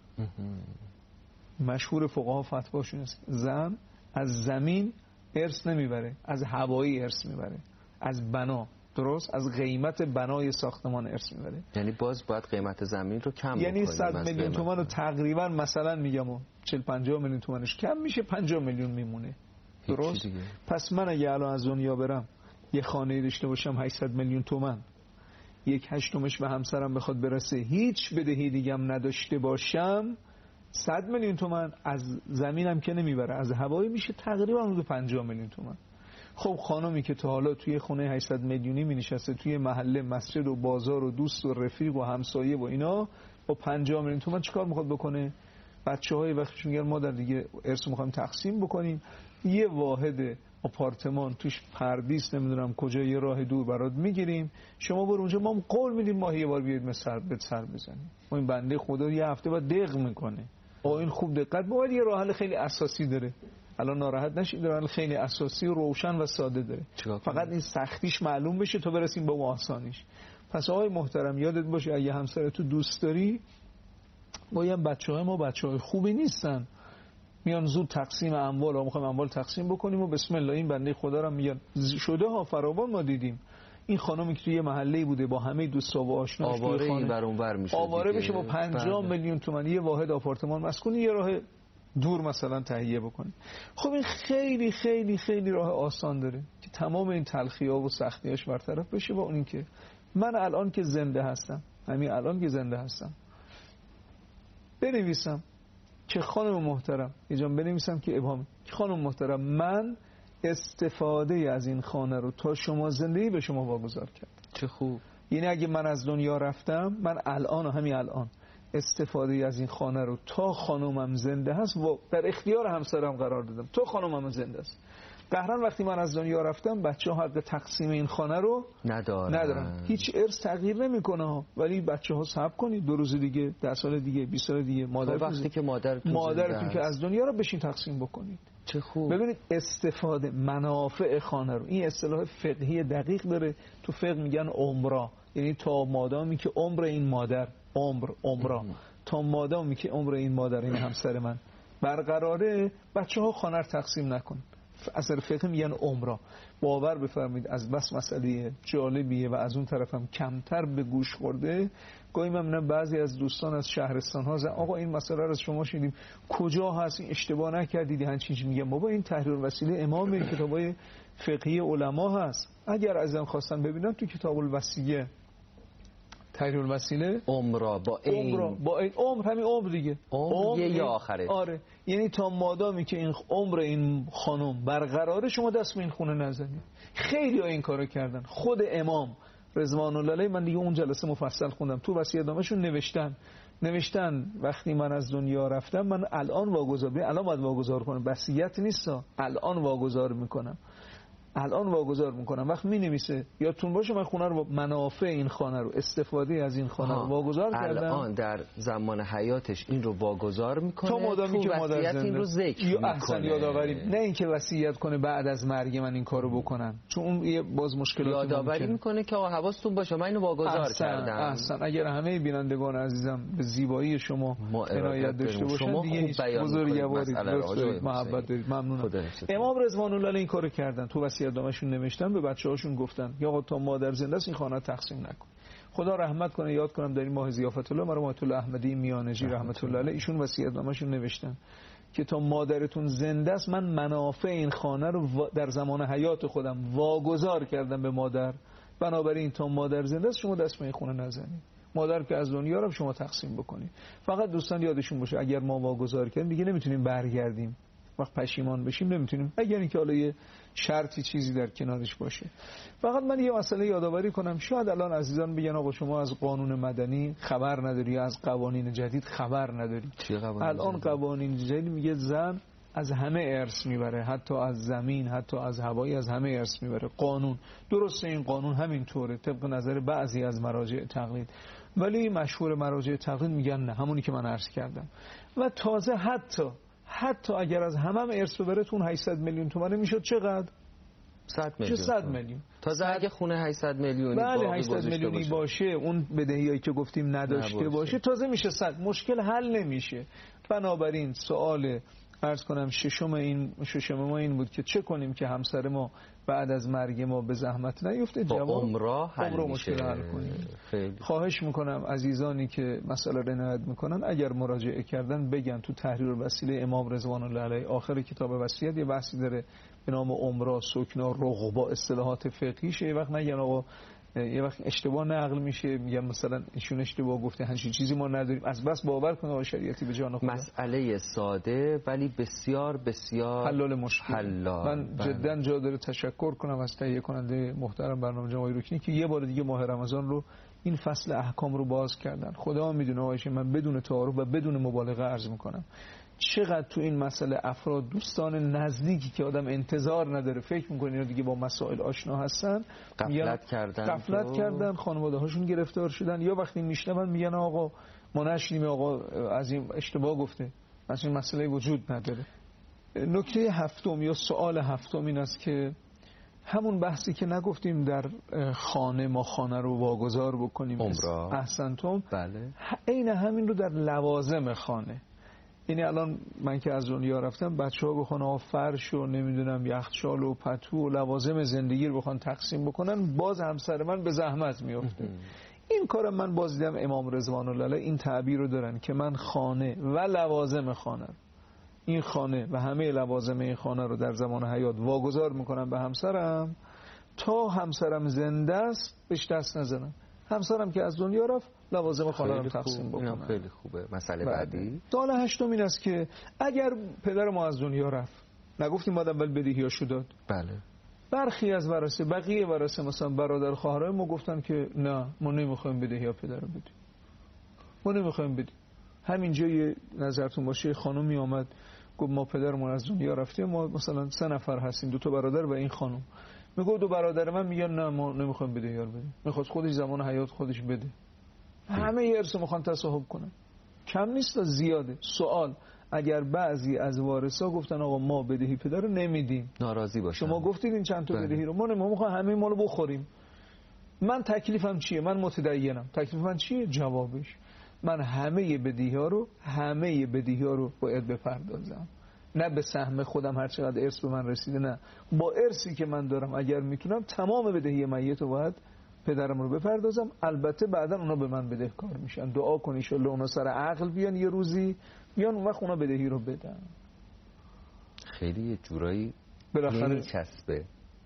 [SPEAKER 3] مشهور فقها فتواشون است زن از زمین ارث نمیبره، از هوایی ارث میبره، از بنا، درست؟ از قیمت بنای ساختمان ارث میبره.
[SPEAKER 2] یعنی باز باید قیمت زمین رو کم بکنیم.
[SPEAKER 3] یعنی 100 میلیون تومان رو تقریبا مثلا میگم 40-50 میلیون تومانش کم میشه، 50 میلیون میمونه. درست؟ پس من اگه الان از دنیا برم یه خانه داشته باشم 800 میلیون تومان، 1/8 به همسرم بخواد برسه، هیچ بدهی دیگه هم نداشته باشم، 100 میلیون تومان از زمینم که نمیبره، از هوایی میشه تقریبا حدود 50 میلیون تومان. خب خانمی که تا حالا توی خونه 800 میلیونی مینشسته، توی محله مسجد و بازار و دوست و رفیق و همسایه و اینا، با 50 میلیون تومان چیکار میخواد بکنه؟ بچه‌های وقتش میگن مادر دیگه ارث میخوایم تقسیم بکنیم، یه واحد آپارتمان توش پردیس نمیدونم کجا یه راه دور برات میگیریم، شما برو اونجا، ما قول میدیم ماهی یه بار بیاید سر بزنیم. ما این بنده خدا یه هفته بعد دق میکنه. این خوب دقت باید یه راه حل خیلی اساسی داره. الان ناراحت نشید، راه حل خیلی اساسی و روشن و ساده داره. فقط این سختیش معلوم بشه تا برسیم به اون آسانیش. پس آقای محترم یادت باشه اگه همسرتو دوست داری، باید بچه‌های ما بچه‌های خوبی نیستن، میان زود تقسیم اموال، ما می‌خوایم اموال تقسیم بکنیم و بسم الله این بنده خدا رو میگن شده ها فراوان. ما دیدیم این خانمی که توی یه محله‌ای بوده با همه دوستا و آشناش توی خانه
[SPEAKER 2] این بر اون بر میشه،
[SPEAKER 3] آواره بشه با 50 میلیون تومان یه واحد آپارتمان مسکونی، یه راه دور مثلا تهیه بکنید. خب این خیلی خیلی خیلی راه آسان داره که تمام این تلخی‌ها و سختی‌هاش برطرف بشه با اون که من الان که زنده هستم، همین الان که زنده هستم، بنویسم که خانم محترم، یه جا بنویسم که ابهام، که خانم محترم من استفاده از این خانه رو تا شما زندگی به شما واگذار کردم.
[SPEAKER 2] چه خوب.
[SPEAKER 3] یعنی اگه من از دنیا رفتم، من الان و همین الان استفاده از این خانه رو تا خانومم زنده هست و در اختیار همسرم قرار دادم تا خانومم زنده است. قهرن وقتی من از دنیا رفتم بچه‌ها حق تقسیم این خانه رو ندارن. هیچ ارث تغییر نمیکنه، ولی بچه‌ها صبر کنید 2 روز دیگه، 10 سال دیگه، 20 سال دیگه
[SPEAKER 2] وقتی که
[SPEAKER 3] مادرتون که از دنیا رو بشین تقسیم بکنید.
[SPEAKER 2] چه خوب.
[SPEAKER 3] ببینید استفاده منافع خانه رو، این اصطلاح فقهی دقیق داره، تو فقه میگن عمرا، یعنی تا مادامی که عمر این مادر، عمرا تا مادامی که عمر این مادر، این همسر من برقراره، بچه‌ها خانه رو تقسیم نکن. اثر فقه میگن عمرا. باور بفرمایید از بس مسئله جالبیه و از اون طرفم کمتر به گوش خورده. گاهی من میبینم بعضی از دوستان از شهرستان ها آقا این مسئله رو از شما شنیدیم، کجا هست، این اشتباه نکردید، همین چیزی میگم. بابا این تحریر الوسیله امام کتابای فقهی علما هست. اگر ازم خواستن ببینن تو کتاب الوصیه تحریر الوسیله،
[SPEAKER 2] عمرا با این
[SPEAKER 3] عمر همین عمر دیگه،
[SPEAKER 2] عمر یه آخره.
[SPEAKER 3] آره، یعنی تا مادامی که این عمر این خانم برقراره شما دست به این خونه نزنید. خیلی ها این کارو کردن. خود امام رضوان الله علیه، من دیگه اون جلسه مفصل خوندم، تو وصیت‌نامه‌شون نوشتن وقتی من از دنیا رفتم، من الان باید واگذار کنم، وصیت نیست، الان واگذار میکنم. وقت می‌نویسه یادتون باشه من خونه رو، منافع این خانه رو، استفاده از این خانه رو واگذار کردم.
[SPEAKER 2] الان در زمان حیاتش این رو واگذار میکنه
[SPEAKER 3] تا مادامی که مادر زنده،
[SPEAKER 2] این رو ذکر میکنه.
[SPEAKER 3] احسن یادآوری، نه اینکه وصیت کنه بعد از مرگ من این کارو بکنن، چون اون یه باز مشکلاتی
[SPEAKER 2] یادآوری میکنه که آقا حواستون باشه من اینو واگذار کردم.
[SPEAKER 3] احسن. اگر همه بینندگان عزیزم به زیبایی شما عنایت داشته باشن دیگه بزرگواری محبت دارید. ممنونم. امام رضوان الله علیه این کارو کردن، تو وصیت‌نامه‌شون نوشتن، به بچه‌هاشون گفتن یا آقا تا مادر زنده است این خانه تقسیم نکن. خدا رحمت کنه، یاد کنم در این ماه ضیافت الله مرحوم الله احمدی میانجی رحمت الله علیه، ایشون وصیت‌نامه‌شون نوشتن که تا مادرتون زنده است من منافع این خانه رو در زمان حیات خودم واگذار کردم به مادر، بنابراین تا مادر زنده است شما دست به این خونه نزنید. مادر که از دنیا رو شما تقسیم بکنید. فقط دوستان یادشون باشه اگر ما واگذار کردیم دیگه نمیتونیم برگردیم، وقت پشیمان بشیم نمیتونیم، اگر اینکه حالا یه شرطی چیزی در کنارش باشه. فقط من یه مسئله یادآوری کنم، شاید الان عزیزان بگن آقا شما از قانون مدنی خبر نداری یا از قوانین جدید خبر نداری. الان قوانین جدید میگه زن از همه ارث میبره، حتی از زمین، حتی از هوایی، از همه ارث میبره. قانون درسته، این قانون همینطوره طبق نظر بعضی از مراجع تقلید، ولی مشهور مراجع تقلید میگن نه، همونی که من عرض کردم. و تازه حتی اگر از همه ارث ببره تون 800 میلیون تومانه میشد چقدر؟ 100 میلیون.
[SPEAKER 2] تازه اگه خونه 800 میلیونی
[SPEAKER 3] بله 800 میلیونی باشه، اون بدهیایی که گفتیم نداشته باشه تازه میشه 100. مشکل حل نمیشه. بنابراین سوال عرض کنم ششم ما این بود که چه کنیم که همسر ما بعد از مرگ ما به زحمت نیفته. جواب
[SPEAKER 2] عمره
[SPEAKER 3] مشکل حل کنیم. خواهش میکنم عزیزانی که مسئله رو عنایت میکنن اگر مراجعه کردن بگن تو تحریر الوسیله امام رضوان الله علیه آخر کتاب وصیت یه بحثی داره به نام عمره، سکنا، رغبا، اصطلاحات فقهیشه. یه وقت نگن آقا یه وقت اشتباه نقل میشه، میگم مثلا ایشون اشتباه گفته، همچین چیزی ما نداریم. از بس باور کنه آقا شریعتی به جان خدا.
[SPEAKER 2] مسئله ساده ولی بسیار بسیار
[SPEAKER 3] حلال مشکل. من جدا جا داره تشکر کنم از تهیه کننده محترم برنامه جمعی رکنی که یه بار دیگه ماه رمضان رو این فصل احکام رو باز کردن. خدا میدونه آقایش من بدون تعارف و بدون مبالغه عرض میکنم چقدر تو این مسئله افراد دوستان نزدیکی که آدم انتظار نداره فکر میکنه اینا دیگه با مسائل آشنا هستن
[SPEAKER 2] غفلت
[SPEAKER 3] کردن خانواده هاشون گرفتار شدن، یا وقتی میشنون میگن آقا ما نشنیم، آقا از این اشتباه گفته، از این مسئله وجود نداره. نکته هفتم یا سوال هفتم این است که همون بحثی که نگفتیم در خانه ما خانه رو واگذار بکنیم احسنتم،
[SPEAKER 2] بله
[SPEAKER 3] عین همین رو در لوازم خانه. یعنی الان من که از دنیا رفتم بچه‌ها بخوان فرش و نمیدونم یخچال و پتو و لوازم زندگی رو بخوان تقسیم بکنن، باز همسر من به زحمت میفته. این کارم من باز دیدم امام رضوان الله علیه این تعبیر رو دارن که من خانه و لوازم خانه این خانه و همه لوازم این خانه رو در زمان حیات واگذار میکنم به همسرم تا همسرم زنده است بهش دست نزنم. همسرم که از دنیا رفت لوازم خانه رو تقسیم بکنم.
[SPEAKER 2] خیلی خوبه. مسئله بعدی
[SPEAKER 3] سوال هشتم این است که اگر پدر ما از دنیا رفت، نگفتیم بعد اول بدهیاشو داد؟
[SPEAKER 2] بله.
[SPEAKER 3] برخی از ورثه، بقیه ورثه مثلا برادر خواهرای ما گفتن که نه ما نمیخوایم بدهی پدر رو بدیم، ما نمیخوایم بدیم. همینجا یه نظرتون باشه خانومی آمد گفت ما پدرمون از دنیا رفته، ما مثلا 3 نفر هستیم، 2 تا برادر و این خانم. میگه 2 برادر من میگن نه ما نمیخوایم بدهی رو بدیم، میخواد خودش زمان حیات خودش بده. همه یه ارث میخوان تصاحب کنن، کم نیست زیاده. سوال اگر بعضی از وارثا گفتن آقا ما بدهی پدر رو نمیدیم،
[SPEAKER 2] ناراضی باشن،
[SPEAKER 3] شما گفتید این چند تا بدهی رو ما میخوایم همه مالو بخوریم، من تکلیفم چیه؟ من متدینم، تکلیف من چیه؟ جوابش من همه بدهی ها رو باید بپردازم، نه به سهم خودم هر چقدر ارث به من رسیده، نه با ارثی که من دارم اگر میتونم تمام بدهی میت رو باید پدرم رو بپردازم. البته بعدا اونا به من بدهکار میشن، دعا کن ان شاءالله اونا سر عقل بیان یه روزی بیان اون وقت اونا بدهی رو بدن.
[SPEAKER 2] خیلی یه جورایی
[SPEAKER 3] بالاخره
[SPEAKER 2] چسبه،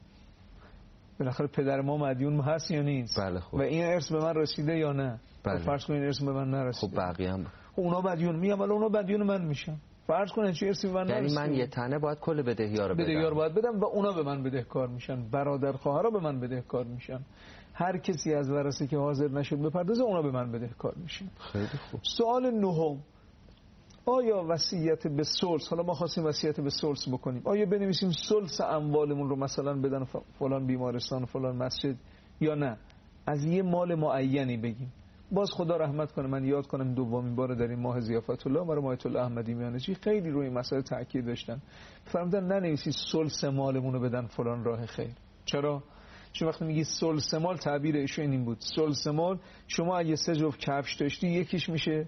[SPEAKER 3] بالاخره پدر ما مدیون هست یا نیست؟
[SPEAKER 2] بله خب.
[SPEAKER 3] و این ارث به من رسیده یا نه؟
[SPEAKER 2] بله.
[SPEAKER 3] فرض کن این ارث به من نرسیده،
[SPEAKER 2] خب بقیه هم
[SPEAKER 3] اونا مدیون میام ولی اونا مدیون من میشن. فرض کن چه ارثی به من نرسیده،
[SPEAKER 2] یعنی من یه تنه باید کل بدهی‌ها رو
[SPEAKER 3] بدم و اونا به من بدهکار میشن، برادر خواهرها به من بدهکار میشن، هر کسی از ورثه که حاضر نشد بپردازه اونا به من بدهکار میشن.
[SPEAKER 2] خیلی خوب.
[SPEAKER 3] سوال نهم، آیا وصیت به ثلث، حالا ما خواستیم وصیت به ثلث بکنیم، آیا بنویسیم ثلث اموالمون رو مثلا بدن فلان بیمارستان فلان مسجد یا نه از یه مال معینی بگیم؟ باز خدا رحمت کنه من یاد کنم دومین بار در این ماه ضیافت الله برای مایت الله احمدی میانجی خیلی روی این مسئله تاکید داشتن، فرمودن ننویسید ثلث مالمون رو بدن فلان راه خیر. چرا؟ چون وقتی میگی ثلث مال تعبیر ایشون این بود، ثلث مال شما اگه 3 جفت کفش داشتی یکیش میشه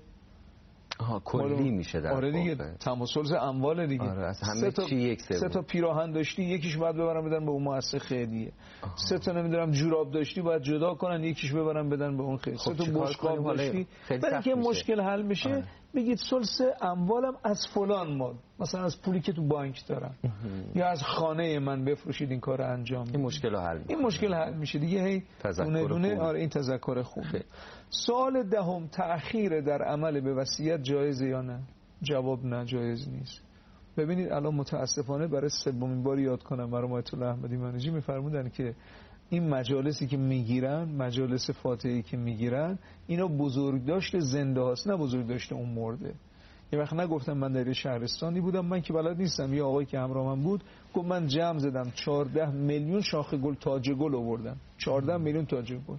[SPEAKER 2] کلی میشه در
[SPEAKER 3] آره دیگه ثلث اموال دیگه.
[SPEAKER 2] آره از همه چی یک سوم.
[SPEAKER 3] 3 تا پیراهن داشتی یکیش باید ببرن بدن به اون مؤسسه خیریه. 3 تا نمیدونم جوراب داشتی باید جدا کنن یکیش ببرن بدن به اون خیر. 3 تا بشقاب داشتی برای اینکه مشکل حل بشه بگید ثلث اموالم از فلان مال، مثلا از پولی که تو بانک دارم یا از خانه من بفروشید این کار انجام
[SPEAKER 2] این مشکل حل میشه.
[SPEAKER 3] این مشکل حل میشه دیگه. هی دونه دونه آره این تذکر خوبه. سوال دهم، تأخیر در عمل به وصیت جایزه یا نه؟ جواب نه، جایز نیست. ببینید الان متاسفانه برای 3مین بار یاد کنم برای آیت الله احمدی منیجی میفرمودن که این مجالسی که میگیرن، مجالس فاتحی که میگیرن، اینا بزرگداشت زنده هاست نه بزرگداشت اون مرده. یه وقت نگفتم من در شهرستانی بودم، من که بلد نیستم، یه آقایی که همراه من بود گفت من جمع زدم 14 میلیون شاخه گل تاج گل آوردم. 14 میلیون تاج گل.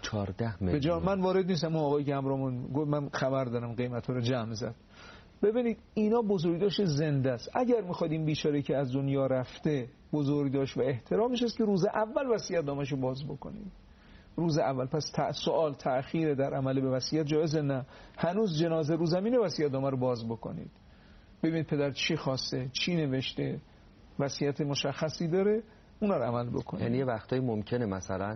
[SPEAKER 2] 14 میلیون.
[SPEAKER 3] من وارد نیستم، اون آقایی که همراهمون گفت من خبر دارم قیمتا رو جمع زد. ببینید اینا بزرگداشت زنده است. اگر می‌خواد این بیچاره که از دنیا رفته بزرگداشت و احترامش است که روز اول وصیت‌نامه‌شو باز بکنیم. روز اول. پس سوال تأخیر در عمل به وصیت جایزه نه؟ هنوز جنازه رو زمین وصیت‌نامه رو باز بکنید. ببینید پدر چی خواسته، چی نوشته، وصیت مشخصی داره، اون رو عمل بکنید.
[SPEAKER 2] یعنی یه وقتایی ممکنه مثلا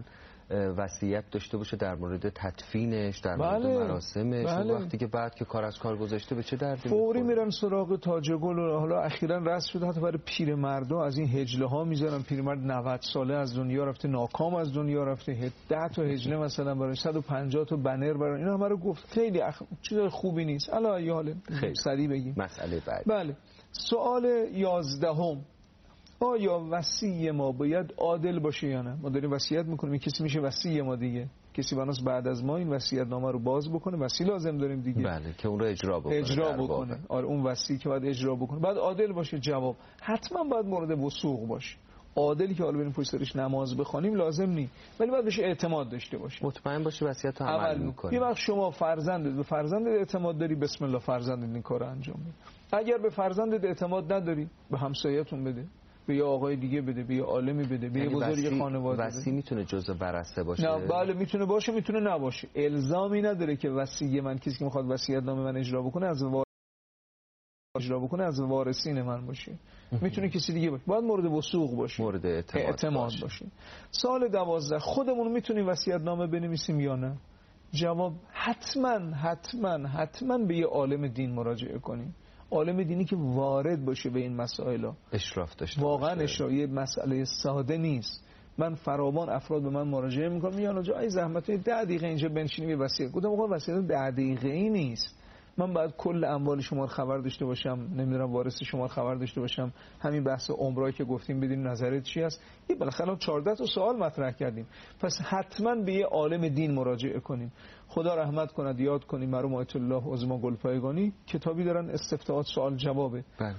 [SPEAKER 2] وصیت داشته باشه در مورد تدفینش، در مورد مراسمش، وقتی که بعد که کار از کار گذاشته به چه دردی
[SPEAKER 3] فوری میرن سراغ تاج گل. و حالا اخیراً رسم شده حتی برای پیرمردا از این هجله ها میذارن، پیرمرد 90 ساله از دنیا رفته، ناکام از دنیا رفته، 10 تا هجله مثلا برای 150 تا بنر برای اینا همه رو گفت. خیلی چیز خوبی نیست. الا یاله خیلی سریع بگیم
[SPEAKER 2] مسئله بعد.
[SPEAKER 3] بله. سوال 11، آیا وصی ما باید عادل باشه یا نه؟ ما داریم وصیت میکنیم، کسی میشه وصی ما دیگه، کسی بناس بعد از ما این وصیت نامه رو باز بکنه، وصی لازم داریم دیگه.
[SPEAKER 2] بله که اون رو اجرا بکنه.
[SPEAKER 3] آره اون وصی که باید اجرا بکنه بعد عادل باشه. جواب حتما باید مورد وثوق باشه. عادلی که حالا بریم پشت سرش نماز بخونیم لازم نی، ولی باید بهش اعتماد داشته باشه،
[SPEAKER 2] مطمئن باشه وصیت رو عمل میکنه.
[SPEAKER 3] یه وقت شما فرزندت به فرزندت اعتماد داری، بسم الله فرزندت این کارو انجام بده. اگر به فرزندت اعتماد نداری به همسایه‌تون بده، به یه آقای دیگه بده، به یه عالمی بده، به یه بزرگ خانواده.
[SPEAKER 2] وصی میتونه جزء ورثه باشه؟
[SPEAKER 3] نه بله میتونه باشه، میتونه نباشه. الزامی نداره که وصی من، کسی که میخواد وصیت نامه من اجرا بکنه از وارثین من باشه. میتونه کسی دیگه باشه. باید مورد وثوق باشه، مورد اعتماد باشه. سال 12 خودمون میتونیم وصیت نامه بنویسیم یا نه؟ جواب حتما به یه عالم دین مراجعه کنیم. عالم دینی که وارد باشه به این مسائل،
[SPEAKER 2] اشراف داشته
[SPEAKER 3] واقعا
[SPEAKER 2] باشه.
[SPEAKER 3] اشراف یه مسئله ساده نیست. من فراوان افراد به من مراجعه میکنن میگن آقا ای زحمت 10 دقیقه اینجا بنشینیم یه وصیت. گفتم آقا وصیت 10 دقیقه‌ای نیست، من باید کل اموال شما رو خبر داشته باشم، نمیدونم وارث شما رو خبر داشته باشم، همین بحث عمرایی که گفتیم بدین نظرت چی است. یه بالاخره 14 تا سوال مطرح کردیم، پس حتما به یه عالم دین مراجعه کنیم. خدا رحمت کند یاد کنیم مرحوم آیت الله عظما گلپایگانی کتابی دارن استفتاءات سوال جوابه.
[SPEAKER 2] بله.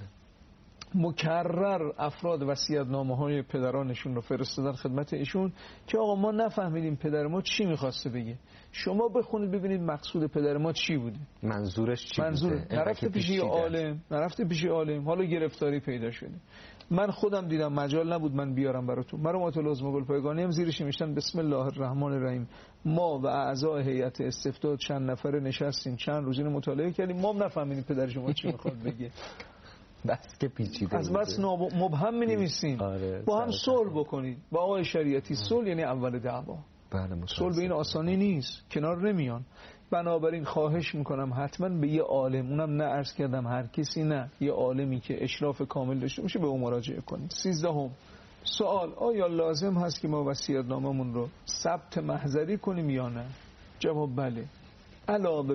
[SPEAKER 3] مکرر افراد وصیت‌نامه‌های پدرانشون رو فرستادن خدمت ایشون که آقا ما نفهمیدیم پدر ما چی می‌خواسته بگه، شما بخونید ببینید مقصود پدر ما چی بوده،
[SPEAKER 2] منظورش چی بوده.
[SPEAKER 3] نرفته پیش عالم، نرفته پیش عالم، حالا گرفتاری پیدا شده. من خودم دیدم مجال نبود من بیارم براتون. مرحوم آیت الله عظما گلپایگانی هم زیرش نوشتن بسم الله الرحمن الرحیم، ما و اعضای هیئت استفتاء چند نفره نشستیم چند روز اینو مطالعه کردیم، ما هم نفهمیدیم پدر شما چی می‌خواد بگه.
[SPEAKER 2] بس که پیچیده
[SPEAKER 3] از بس مبهم می‌نویسین.
[SPEAKER 2] آره،
[SPEAKER 3] با هم صلح بکنید. با آقای شریعتی صلح یعنی اول دعوا.
[SPEAKER 2] بله،
[SPEAKER 3] صلح به این آسانی نیست، کنار نمیان. بنابراین خواهش میکنم حتما به یه عالم، اونم نه عرض کردم هر کسی، نه یه عالمی که اشراف کامل داشته باشه به اون مراجعه کنید. 13 سوال، آیا لازم هست که ما وصیت‌ناممون رو ثبت محضری کنیم یا نه؟ جواب بله. علاوه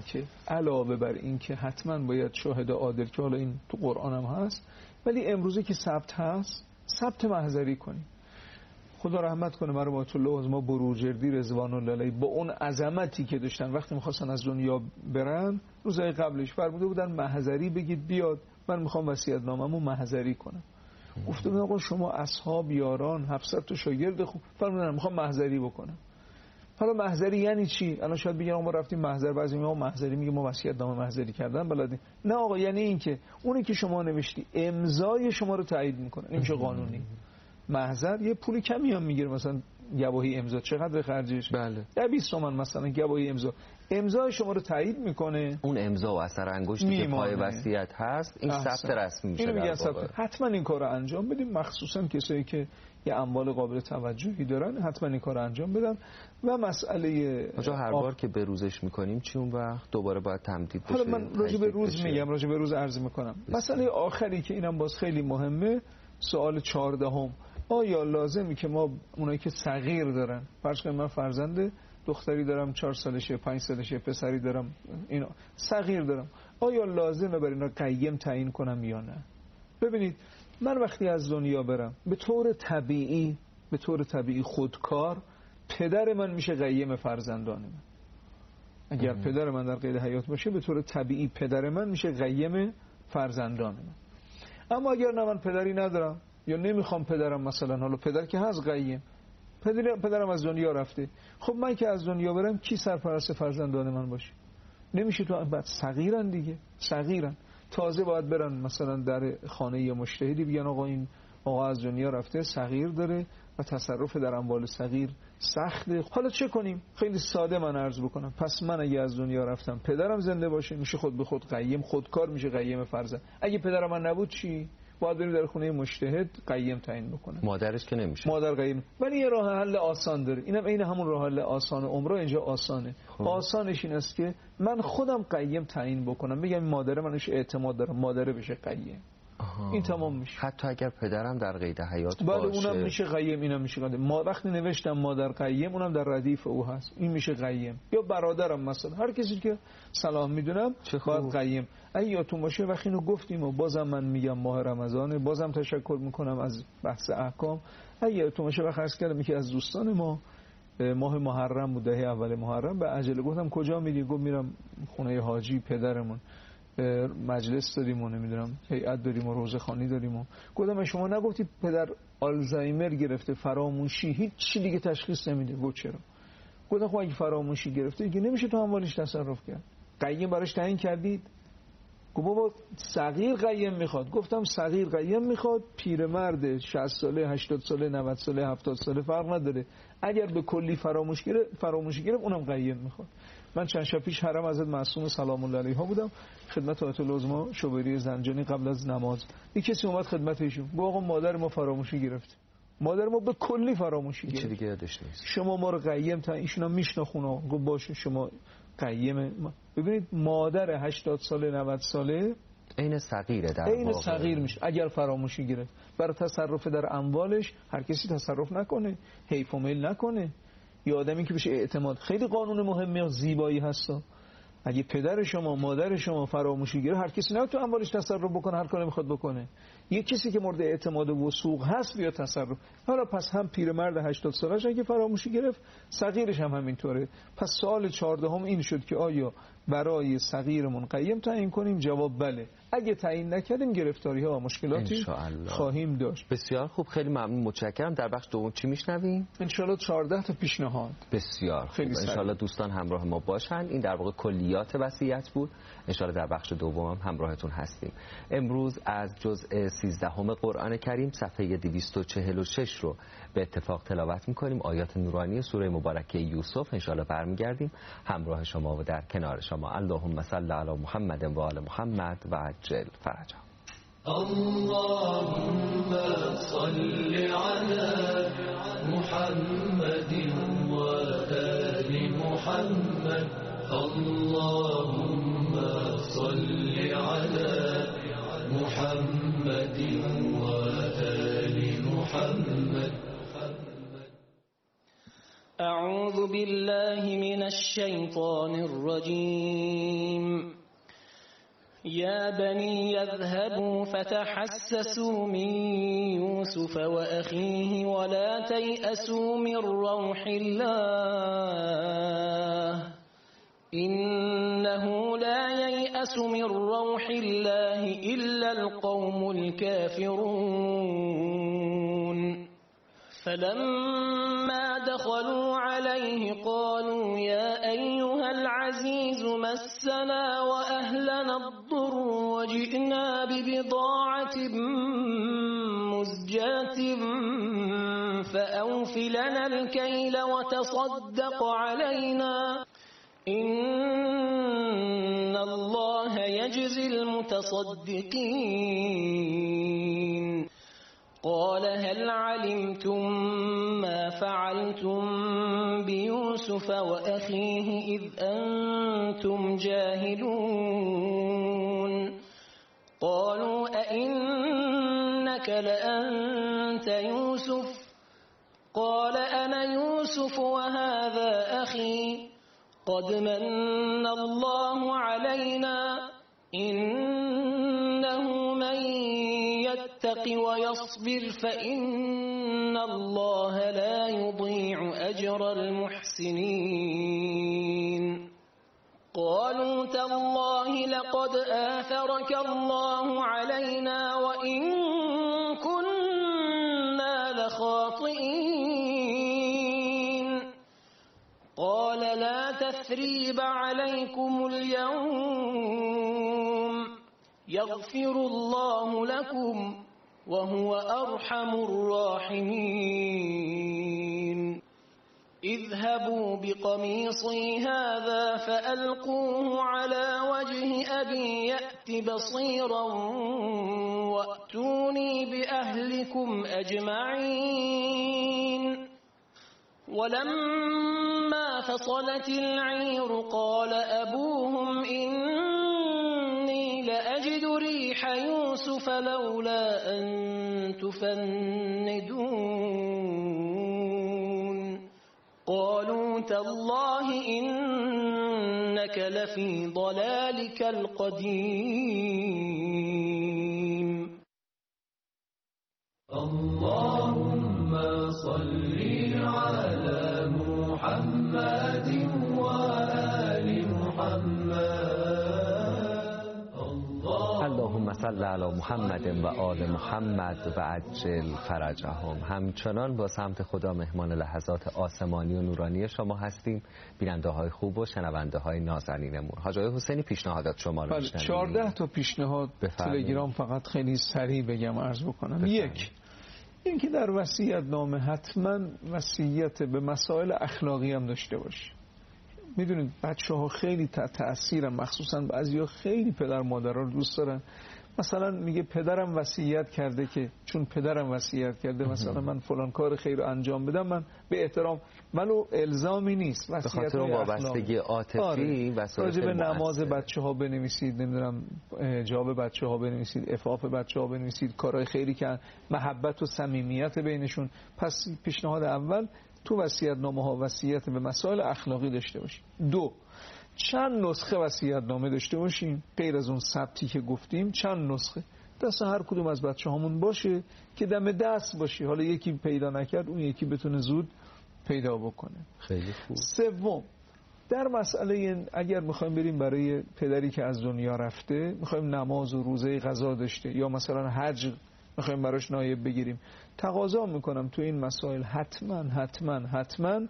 [SPEAKER 3] بر این که حتما باید شاهد عادل که حالا این تو قرآن هم هست، ولی امروزه که ثبت هست ثبت محضری کنیم. خدا رحمت کنه مرحوم آیت الله عظما بروجردی رضوان الله علیه با اون عظمتی که داشتن وقتی می‌خواستن از دنیا برن روزهای قبلش فرموده بودن محضری بگید بیاد من می‌خوام وصیت‌نامه‌مو محضری کنم. گفتم آقا شما اصحاب یاران 700 تا شاگرد خوب، فرمودن می‌خوام محضری بکنم. حالا محضری یعنی چی؟ الان شاید بگن ما رفتیم محضر، بعضی میگه محضری میگه ما وصیت‌نامه محضری کردن بلدیم. نه آقا، یعنی این که اونی که شما نوشتی امضای شما رو تایید میکنه، نمیشه قانونی. محضر یه پولی کمی هم میگیره، مثلا گواهی امضا چقدر خرجش؟
[SPEAKER 2] بله
[SPEAKER 3] 20 تومن مثلا گواهی امضا. امضای شما رو تایید میکنه،
[SPEAKER 2] اون امضا و اثر انگشتی که پای وصیت هست این ثبت رسمی میشه.
[SPEAKER 3] اینو میگن ثبت. حتما این کارو انجام بدیم، مخصوصا کسایی که یه اموال قابل توجهی دارن حتما این کارو انجام بدن. و مسئله
[SPEAKER 2] هر بار که بروزش میکنیم چی اون وقت دوباره باید تمدید بشه؟
[SPEAKER 3] حالا من راجع به روز میگم، راجع به روز عرض میکنم. مسئله آخری که اینم باز خیلی مهمه، سوال 14، آیا لازمی که ما اونایی که صغیر دارن، فرض کنیم من فرزند دختری دارم 4 سالشه 5 سالشه، پسری دارم اینا صغیر دارم، آیا لازمه برای اینا قیم تعیین کنم یا نه؟ ببینید من وقتی از دنیا برم به طور طبیعی خودکار پدر من میشه قیم فرزندان من. اگر پدر من در قید حیات باشه به طور طبیعی پدر من میشه قیم فرزندان من. اما اگر نه من پدری ندارم یا نمیخوام پدرم، مثلا حالا پدر که هست قیم، پدرم از دنیا رفته، خب من که از دنیا برم کی سرپرست فرزندان من باشه؟ نمیشه. تو بعد صغیرن دیگه، صغیرن، تازه باید برن مثلا در خانه یه مجتهدی بگن آقا این آقا از دنیا رفته، صغیر داره و تصرف در اموال صغیر سخته. حالا چه کنیم؟ خیلی ساده من عرض بکنم. پس من اگه از دنیا رفتم پدرم زنده باشه میشه خود به خود قیم، خودکار میشه قیم فرزند. اگه پدرم من نبود چی؟ باید بریم در خونه مجتهد قیم تعیین بکنه.
[SPEAKER 2] مادرش که نمیشه.
[SPEAKER 3] مادر قیم. ولی یه راه حل آسان داره. اینم عین همون راه حل آسان عمره اینجا آسانه. آسانش این است که من خودم قیم تعیین بکنم، بگم مادر منش اعتماد دارم، مادر بشه قیم. این تمام میشه.
[SPEAKER 2] حتی اگر پدرم در قید حیات
[SPEAKER 3] باشه
[SPEAKER 2] اونم
[SPEAKER 3] میشه قیم، اینم میشه قیم. ما وقتی نوشتم مادر قیم اونم در ردیف او هست، این میشه قیم. یا برادرم مثلا هر کسی که صلاح میدونم باید قیم. اگه یادتون باشه وقتی اینو گفتیم و بازم من میگم ماه رمضانه، بازم تشکر میکنم از بحث احکام. اگه یادتون باشه وقتی عرض کردم یکی از دوستان ما ماه محرم بود، دهه اول محرم، به عجله گفتم کجا میری؟ گفت میرم خونه حاجی پدرمون، مجلس داریم و نمیدونم هیئت داریم و روزخوانی داریم و گفتم شما نگفتی پدر آلزایمر گرفته، فراموشی، هیچ چی دیگه تشخیص نمیده؟ گفت چرا؟ گفتم خب اگه فراموشی گرفته دیگه نمیشه تو اموالش تصرف کرد، قیم براش تعیین کردید؟ گفت بابا صغیر قیم میخواد. گفتم صغیر قیم میخواد، پیرمرد 60 ساله 80 ساله 90 ساله 70 ساله فرق نداره، اگر به کلی فراموشی گرفت اونم قیم میخواد. من چند شب پیش حرم حضرت معصوم سلام الله علیها بودم، خدمت آیت الله عظما شوبری زنجانی قبل از نماز یک کسی اومد خدمت ایشون گفت آقا مادر ما فراموشی گرفت، مادر ما به کلی فراموشی گرفت،
[SPEAKER 2] چیزی دیگه یادش نیست،
[SPEAKER 3] شما ما رو قیم تا ایشون هم میشناخونه. گفت باشه شما قیم. ببینید مادر 80 ساله 90 ساله
[SPEAKER 2] عین صغیره، در
[SPEAKER 3] عین صغیر میشه اگر فراموشی گرفت. برای تصرف در اموالش هر کسی تصرف نکنه، حیف و میل نکنه. یه آدمی که بشه اعتماد، خیلی قانون مهمی و زیبایی هستا. اگه پدر شما مادر شما فراموشی گیره، هر کسی نمیتونه اموالش تصرف بکنه، هر کاری میخواد بکنه. یک کسی که مورد اعتماد و وثوق هست بیا تصرف. حالا پس هم پیرمرد 80 سالش اگه فراموشی گرفت، صغیرش هم همینطوره. پس سوال 14 این شد که آیا برای صغیرمون قیم تعیین کنیم؟ جواب بله. اگه تعیین نکردیم گرفتاری ها و مشکلاتی خواهیم داشت.
[SPEAKER 2] بسیار خوب، خیلی ممنون، متشکرم. در بخش دوم چی میشنویم؟
[SPEAKER 3] ان شاء الله 14 تا پیشنهاد.
[SPEAKER 2] بسیار خوب، ان شاء الله دوستان همراه ما باشن. این در واقع کلیات وصیت بود. ان شاء الله در بخش دوم هم همراهتون هستیم. امروز از جزء 13 قرآن کریم صفحه 246 رو به اتفاق تلاوت می‌کنیم. آیات نورانی سوره مبارکه یوسف. ان شاء الله برمیگردیم همراه شما و در کنار شما. اللهم صل علی محمد و آل محمد و عجل فرجهم.
[SPEAKER 4] اللهم صل على محمد و آل محمد. اللهم صل على محمد و آل محمد.
[SPEAKER 5] أعوذ بالله من الشيطان الرجيم. يا بني يذهبوا فتحسسوا من يوسف وأخيه ولا تيأسوا من روح الله إنه لا ييأس من روح الله إلا القوم الكافرون. فلما دخلوا عليه قالوا يا أيها العزيز مسنا وأهلنا الضر وجئنا ببضاعة مزجاة فأوف لنا الكيل وتصدق علينا إن الله يجزي المتصدقين. قال هل علمتم ما فعلتم بيوسف وأخيه إذ أنتم جاهلون؟ قالوا أئنك لأنت يوسف؟ قال أنا يوسف وهذا أخي قد من الله علينا إنه من يتق ويصبر فإن الله لا يضيع أجر المحسنين. قالوا تالله لقد آثرك الله علينا وإن كنا لخاطئين. قال لا تثريب عليكم اليوم يغفر الله لكم وهو أرحم الراحمين. اذهبوا بقميصي هذا فألقوه على وجه أبي يأت بصيرا وأتوني بأهلكم أجمعين. ولما فصلت العير قال أبوهم إني لأجد ريح يوسف لولا أن تفندون. قالوا تالله إنك لفي ضلالك القديم.
[SPEAKER 4] اللهم صل على محمد وآل محمد.
[SPEAKER 2] اللهم صل علی محمد و آل محمد و عجل فرجهم. همچنان با سمت خدا مهمان لحظات آسمانی و نورانی شما هستیم، بیننده های خوب و شنونده های نازنینمون. حاج آقای حسینی پیشنهادات شما رو میشنویم.
[SPEAKER 3] 14 تا پیشنهاد تلگرام فقط خیلی سریع بگم عرض بکنم. یک، این که در وصیت نامه حتما وصیت به مسائل اخلاقی هم داشته باشه. میدونید بچه ها خیلی تأثیرن، مخصوصا بعضی ها خیلی پدر مادرها رو دوست دارن، مثلا میگه پدرم وصیت کرده که چون پدرم وصیت کرده مثلا من فلان کار خیر رو انجام بدم، من به احترام، ولو الزامی نیست،
[SPEAKER 2] به خاطر وابستگی عاطفی
[SPEAKER 3] راجع به نماز بچه‌ها بنویسید، نمیدونم حجاب بچه‌ها بنویسید، عفاف بچه‌ها بنویسید، کارهای خیری که محبت و صمیمیت بینشون. پس پیشنهاد اول تو وصیت‌نامه‌ها وصیت به مسائل اخلاقی داشته باشید. 2 چند نسخه وصیت‌نامه داشته باشیم، غیر از اون ثبتی که گفتیم، چند نسخه دست هر کدوم از بچه‌هامون باشه که دم دست باشه، حالا یکی پیدا نکرد اون یکی بتونه زود پیدا بکنه.
[SPEAKER 2] خیلی خوب.
[SPEAKER 3] 3 در مسئله اگر میخوایم بریم برای پدری که از دنیا رفته، میخوایم نماز و روزه قضا داشته یا مثلا حج میخوایم براش نایب بگیریم، تقاضا میکنم تو این مسائل حتما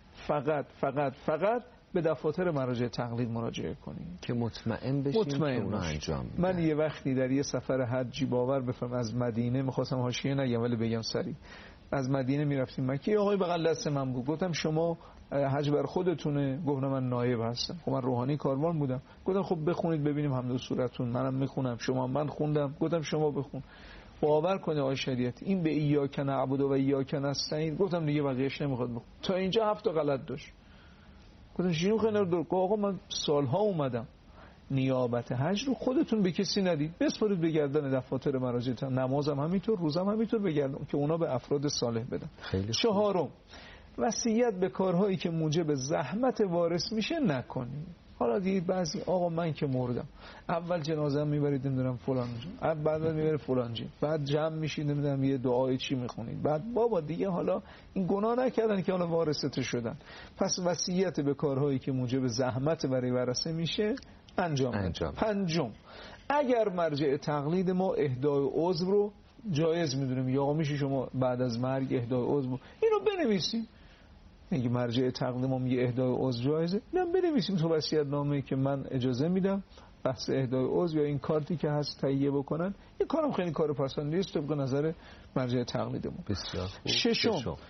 [SPEAKER 3] فقط به دفاتر مراجع تقلید مراجعه کنیم که
[SPEAKER 2] مطمئن بشیم که اونا انجام میدن.
[SPEAKER 3] من یه وقتی در یه سفر حجی، باور بفرم، از مدینه، میخواستم حاشیه نگم ولی بگم سریع، از مدینه میرفتیم مکه، آقای بغل دست من بود، گفتم شما حج بر خودتونه؟ گفتم من نایب هستم. خب من روحانی کاروان بودم، گفتم خب بخونید ببینیم حمد و سورتون، منم میخونم، شما من خوندم، گفتم شما بخون. باور کنه آقای شریعتی این به ایاک نعبد و ایاک نستعین، گفتم دیگه بقیه‌اش نمیخواد بخون. تا اینجا 7 تا غلط داشت. گفتم چجوری خیلی درست؟ آقا من سالها اومدم، نیابت حج رو خودتون به کسی ندید، بسپارید به گردن دفاتر مراجع، نمازم همینطور، روزم همینطور بگردم که اونا به افراد صالح بدن. 4 وصیت به کارهایی که موجب زحمت وارث میشه نکنید. حالا دیگه بعضی آقا من که مردم، اول جنازه میبرید نمیدونم فلان جا، بعد میبرید فلان جا، بعد جمع میشید نمیدونم یه دعای چی میخونید، بعد بابا دیگه حالا این گناه نکردن که حالا وارثت شدن. پس وصیت به کارهایی که موجب زحمت برای ورثه میشه انجام. 5 اگر مرجع تقلید ما اهدای عضو رو جایز میدونیم، یا میشه شما بعد از مرگ اهدای عضو اینو بنویسیم، میگه مرجع تقلید ما میگه اهدای عضو جایزه، اینم بنویسیم تو وصیت‌نامه که من اجازه میدم بحث اهدای عضو یا این کارتی که هست تهیه بکنن. این کارم خیلی کار پسندی است طبق نظر مرجع تقلیدمون.
[SPEAKER 2] بسیار خوب.
[SPEAKER 3] 6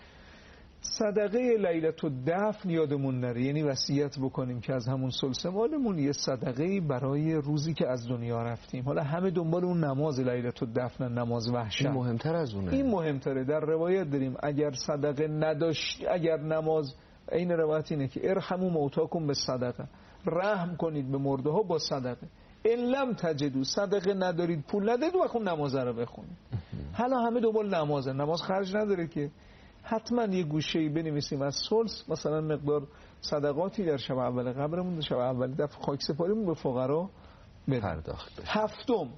[SPEAKER 3] صدقه لیلة الدفن یادمون نره، یعنی وصیت بکنیم که از همون ثلث مالمون یه صدقه برای روزی که از دنیا رفتیم. حالا همه دنبال اون نماز لیلة الدفن، نماز وحشت،
[SPEAKER 2] این مهمتر از اونه.
[SPEAKER 3] این مهمتره. در روایت داریم اگر صدقه نداشت، اگر نماز، این روایت اینه که ارحموا موتاکم به صدقه، رحم کنید به مرده ها با صدقه. ان لم تجدوا، صدقه ندارید، پول ندارید، و خون نماز رو بخونید. حالا همه دنبال نمازه، نماز خرج نداره که، حتما یه گوشه‌ای بنویسیم از ثلث مثلا مقدار صدقاتی در شب اول قبرمون، شب اول دفع خاک سپاریمون به فقرا
[SPEAKER 2] پرداخت.
[SPEAKER 3] 7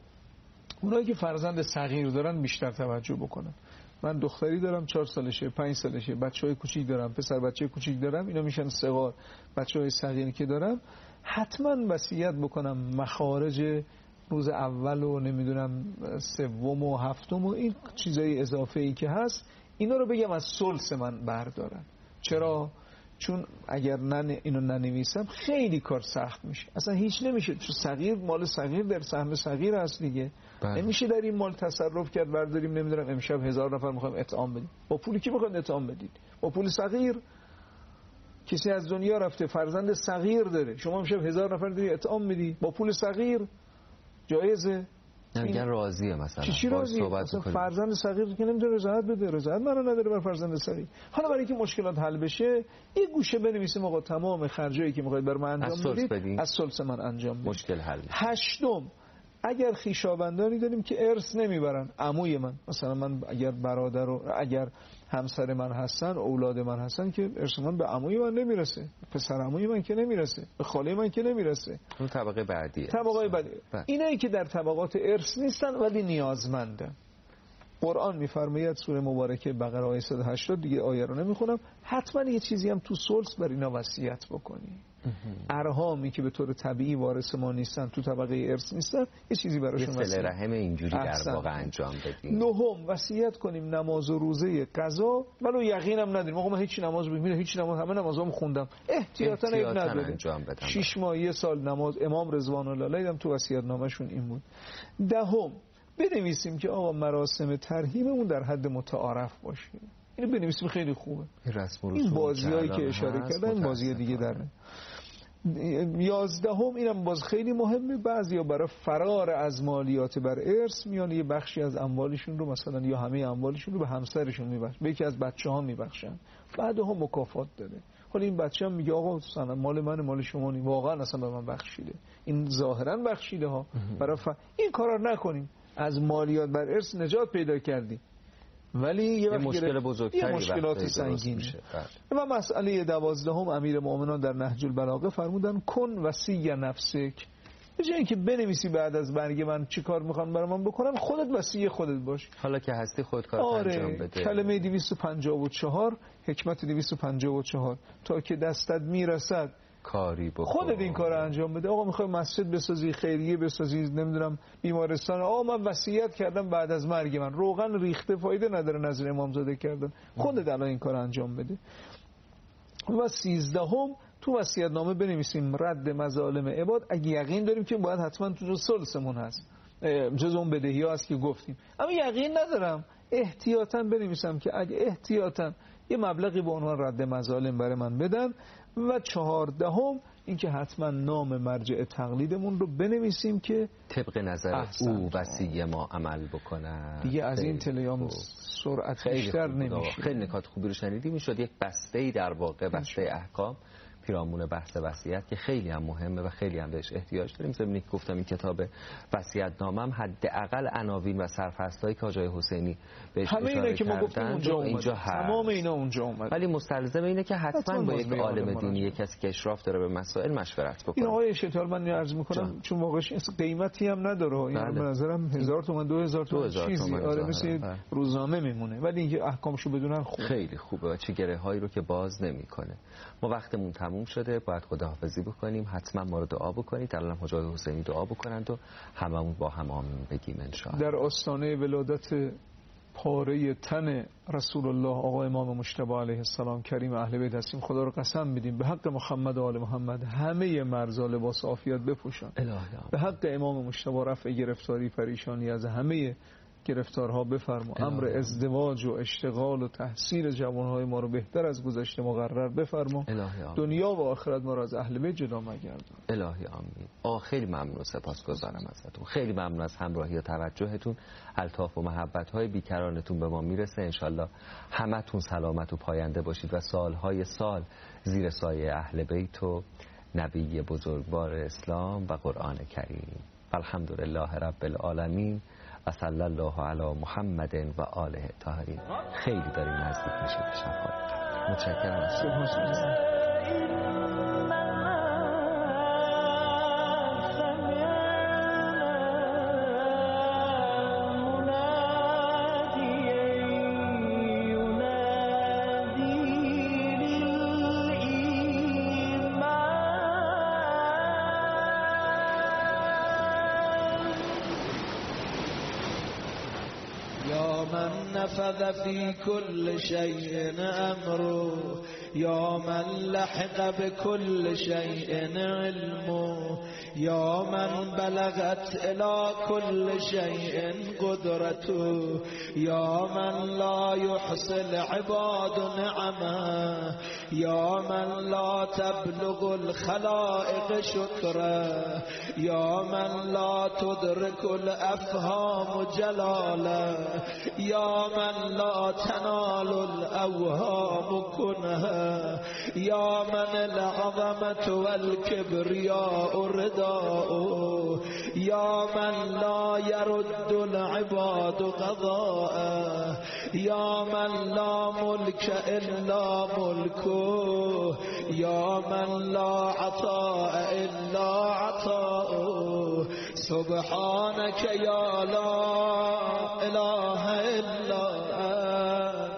[SPEAKER 3] اونایی که فرزند صغیر دارن بیشتر توجه بکنن. من دختری دارم 4 سالشه، 5 سالشه، بچهای کوچیک دارم، پسر بچه کوچیک دارم، اینا میشن صغار. بچهای صغیری که دارم حتما وصیت بکنم مخارج روز اول و نمیدونم 3 و 7 و این چیزای اضافه ای که هست، اینا رو بگم از ثلث من بردارن. چرا؟ چون اگر اینو ننویسم خیلی کار سخت میشه، اصلا هیچ نمیشه، چون صغیر مال صغیر در سهم صغیر هست دیگه. نمیشه در این مال تصرف کرد. برداریم نمیدونم امشب 1000 نفر میخوایم اطعام بدیم، با پولی کی میخواید اطعام بدید؟ با پول صغیر. کسی از دنیا رفته فرزند صغیر داره، شما امشب 1000 نفر داری اطعام بدی با پول صغیر، جایزه؟
[SPEAKER 2] نمیگن راضیه مثلا.
[SPEAKER 3] چی راضیه؟ مثلا فرزند صغیر که نمیتونه رضایت بده، رضایت منو نداره بر فرزند صغیر. حالا برای اینکه مشکلات حل بشه یه گوشه بنویسیم آقا تمام خرجایی که میخواید بر من انجام بدید از ثلث من انجام بدید.
[SPEAKER 2] مشکل حل.
[SPEAKER 3] 8 اگر خویشاوندانی داریم که ارث نمیبرن، عموی من مثلا، من اگر برادر و اگر همسر من هستن، اولاد من هستن، که ارث من به عموی من نمیرسه، پسر عموی من که نمیرسه، به خاله من که نمیرسه.
[SPEAKER 2] اون طبقه بعدیه.
[SPEAKER 3] طبقه بعدی. اینایی که در طبقات ارث نیستن ولی نیازمندن. قرآن میفرماید سوره مبارکه بقره آیه 180، دیگه آیه رو نمیخونم، حتما یه چیزی هم تو ثلث بر اینا وصیت بکنی. ارهامی که به طور طبیعی وارث ما نیستن، تو طبقه ارث نیستن، یه چیزی براشون
[SPEAKER 2] وصیت، صله رحم اینجوری در واقع انجام بدیم.
[SPEAKER 3] 9 وصیت کنیم نماز و روزه قضا، ولو یقینم نداریم آقا من هیچ نماز ببینم، هیچ نماز، همه نمازام خوندم، احتیاطاً انجام بدم. 6 ماه، 1 سال نماز. امام رضوان الله علیه تو وصیت نامشون این بود. 10 بنویسیم که آقا مراسم ترحیممون در حد متعارف باشه. اینو بنویسیم، خیلی خوبه. این بازیایی که اشاره کردن بازی دیگه داره. 11 اینم باز خیلی مهمه، بعضیا برای فرار از مالیات بر ارث میان یه بخشی از اموالشون رو مثلا یا همه اموالشون رو به همسرشون میبخشن، به یکی از بچه‌ها میبخشن، بعدها مکافات داره. حالا این بچه هم میگه آقا مثلا مال من مال شما نیست، واقعا اصلا به من بخشیده، این ظاهرا بخشیده ها برای این کارا نکنیم، از مالیات بر ارث نجات پیدا کردیم، ولی یه
[SPEAKER 2] مشکل بزرگتری،
[SPEAKER 3] یه مشکلات سنگین میشه. و مسئله 12 امیر مومنان در نهج البلاغه فرمودن کن وصی نفسک، به جای اینکه بنویسی بعد از مرگ من چی کار میخوان برای من بکنن، خودت وصی خودت باش،
[SPEAKER 2] حالا که هستی خودت کار انجام بده.
[SPEAKER 3] کلمه 254 حکمت 254 تا که دستت میرسد
[SPEAKER 2] کاری بکن،
[SPEAKER 3] خودت این کار انجام بده. آقا میخوای مسجد بسازی، خیریه بسازی، نمیدونم بیمارستان، آقا من وصیت کردم بعد از مرگ من روغن ریخته فایده نداره نظر امامزاده کردن، خودت الان این کار انجام بده. و 13 تو وصیت‌نامه بنویسیم رد مظالم عباد، اگه یقین داریم که باید حتما تو ثلثمون هست، جز اون بدهی‌ها هست که گفتیم، اما یقین ندارم احتیاطاً بنویسم که اگه احتیاطاً یه مبلغی به عنوان رد مظالم برای من بدن. و 14 این که حتما نام مرجع تقلیدمون رو بنویسیم که
[SPEAKER 2] طبق نظر او وصی ما عمل بکنن.
[SPEAKER 3] دیگه از این تلهیام سرعت بیشتر نمیشه.
[SPEAKER 2] خیلی نکات خوبی رو شنیدیم. میشد یک بسته‌ای در واقع، بسته احکام پیرامون بحث وصیت که خیلی هم مهمه و خیلی هم بهش احتیاج داریم. زمینی که گفتم این کتاب وصیت‌نامه هم حداقل عناوین و سرفصلایی که آقای حسینی بهش اشاره
[SPEAKER 3] که ما گفتیم اونجا هست، تمام اینا اونجا اومد،
[SPEAKER 2] ولی مستلزم اینه که حتما با یک عالم دینی، یک کسی که اشراف داره به مسائل مشورت بکنه.
[SPEAKER 3] این آقای شتال من عرض میکنم چون واقعش قیمتی هم نداره، این به نظرم 1000 تومان 2000 تومان چیزی مثل روزنامه میمونه، ولی اینکه احکامشو بدونن خوب،
[SPEAKER 2] خیلی خوبه و چه گره‌هایی رو که باز نمیکنه. ما وقتمون تموم شده، باید خداحافظی بکنیم. حتما ما رو دعا بکنید، الان حجاج حسینی دعا بکنند و هممون با هم آمین بگیم ان شاء الله.
[SPEAKER 3] در آستانه ولادت پاره تن رسول الله آقا امام مجتبی علیه السلام کریم اهل بیت هستیم، خدا رو قسم میدیم به حق محمد و آل محمد همه مرزا لباس عافیت بپوشان، به حق امام مجتبی رفع گرفتاری پریشانی از همه گرفتارها بفرما، امر ازدواج و اشتغال و تحصیل جوانهای ما رو بهتر از گذشته مقرر بفرما، دنیا و آخرت ما رو از اهل بیت جدا مگردان.
[SPEAKER 2] الهی آمین. خیلی ممنون، سپاسگزارم ازتون، خیلی ممنون از همراهی و توجهتون. الطاف و محبت های بیکرانتون به ما میرسه. انشالله همتون سلامت و پاینده باشید و سالهای سال زیر سایه اهل بیت و نبی بزرگوار اسلام و قرآن کریم. الحمدلله رب العالمین و صلی الله علی محمد و آله طاهرین. خیلی داریم نزدیک میشه به شفاعت. متشکرم از شما.
[SPEAKER 4] نفذ في كل شيء أمره يا من لحق بكل شيء علمه يا من بلغت إلى كل شيء قدرته يا من لا يحصي العباد نعمه يا من لا تبلغ الخلائق شكره يا من لا تدرك الأفهام جلاله يا من لا تنال الأوهام كنها يا من العظمة والكبرياء رداء يا من لا يرد العباد قضاءه يا من لا ملك إلا ملكه يا من لا عطاء إلا عطاؤه سبحانك يا لا إله إلا أنت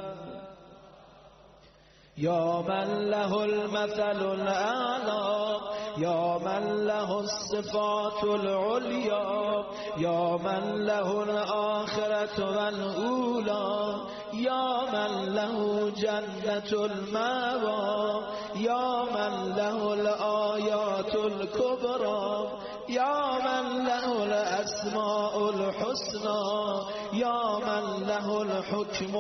[SPEAKER 4] يا من له المثل الأعلى يا من له الصفات العليا يا من له الآخرة والأولى يا من له جنة المأوى يا من له الآيات الكبرى يا من له الأسماء الحسنى يا من له الحكم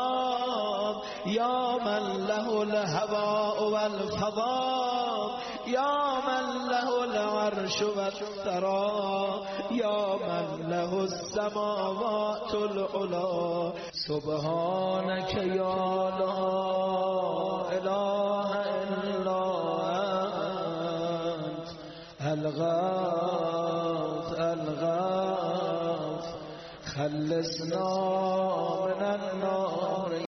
[SPEAKER 4] والقضاء يا من له الهواء والفضاء یا من له العرش والثری یا من له السماوات العلا سبحانك یا لا اله الا انت الغوث خلصنا من النار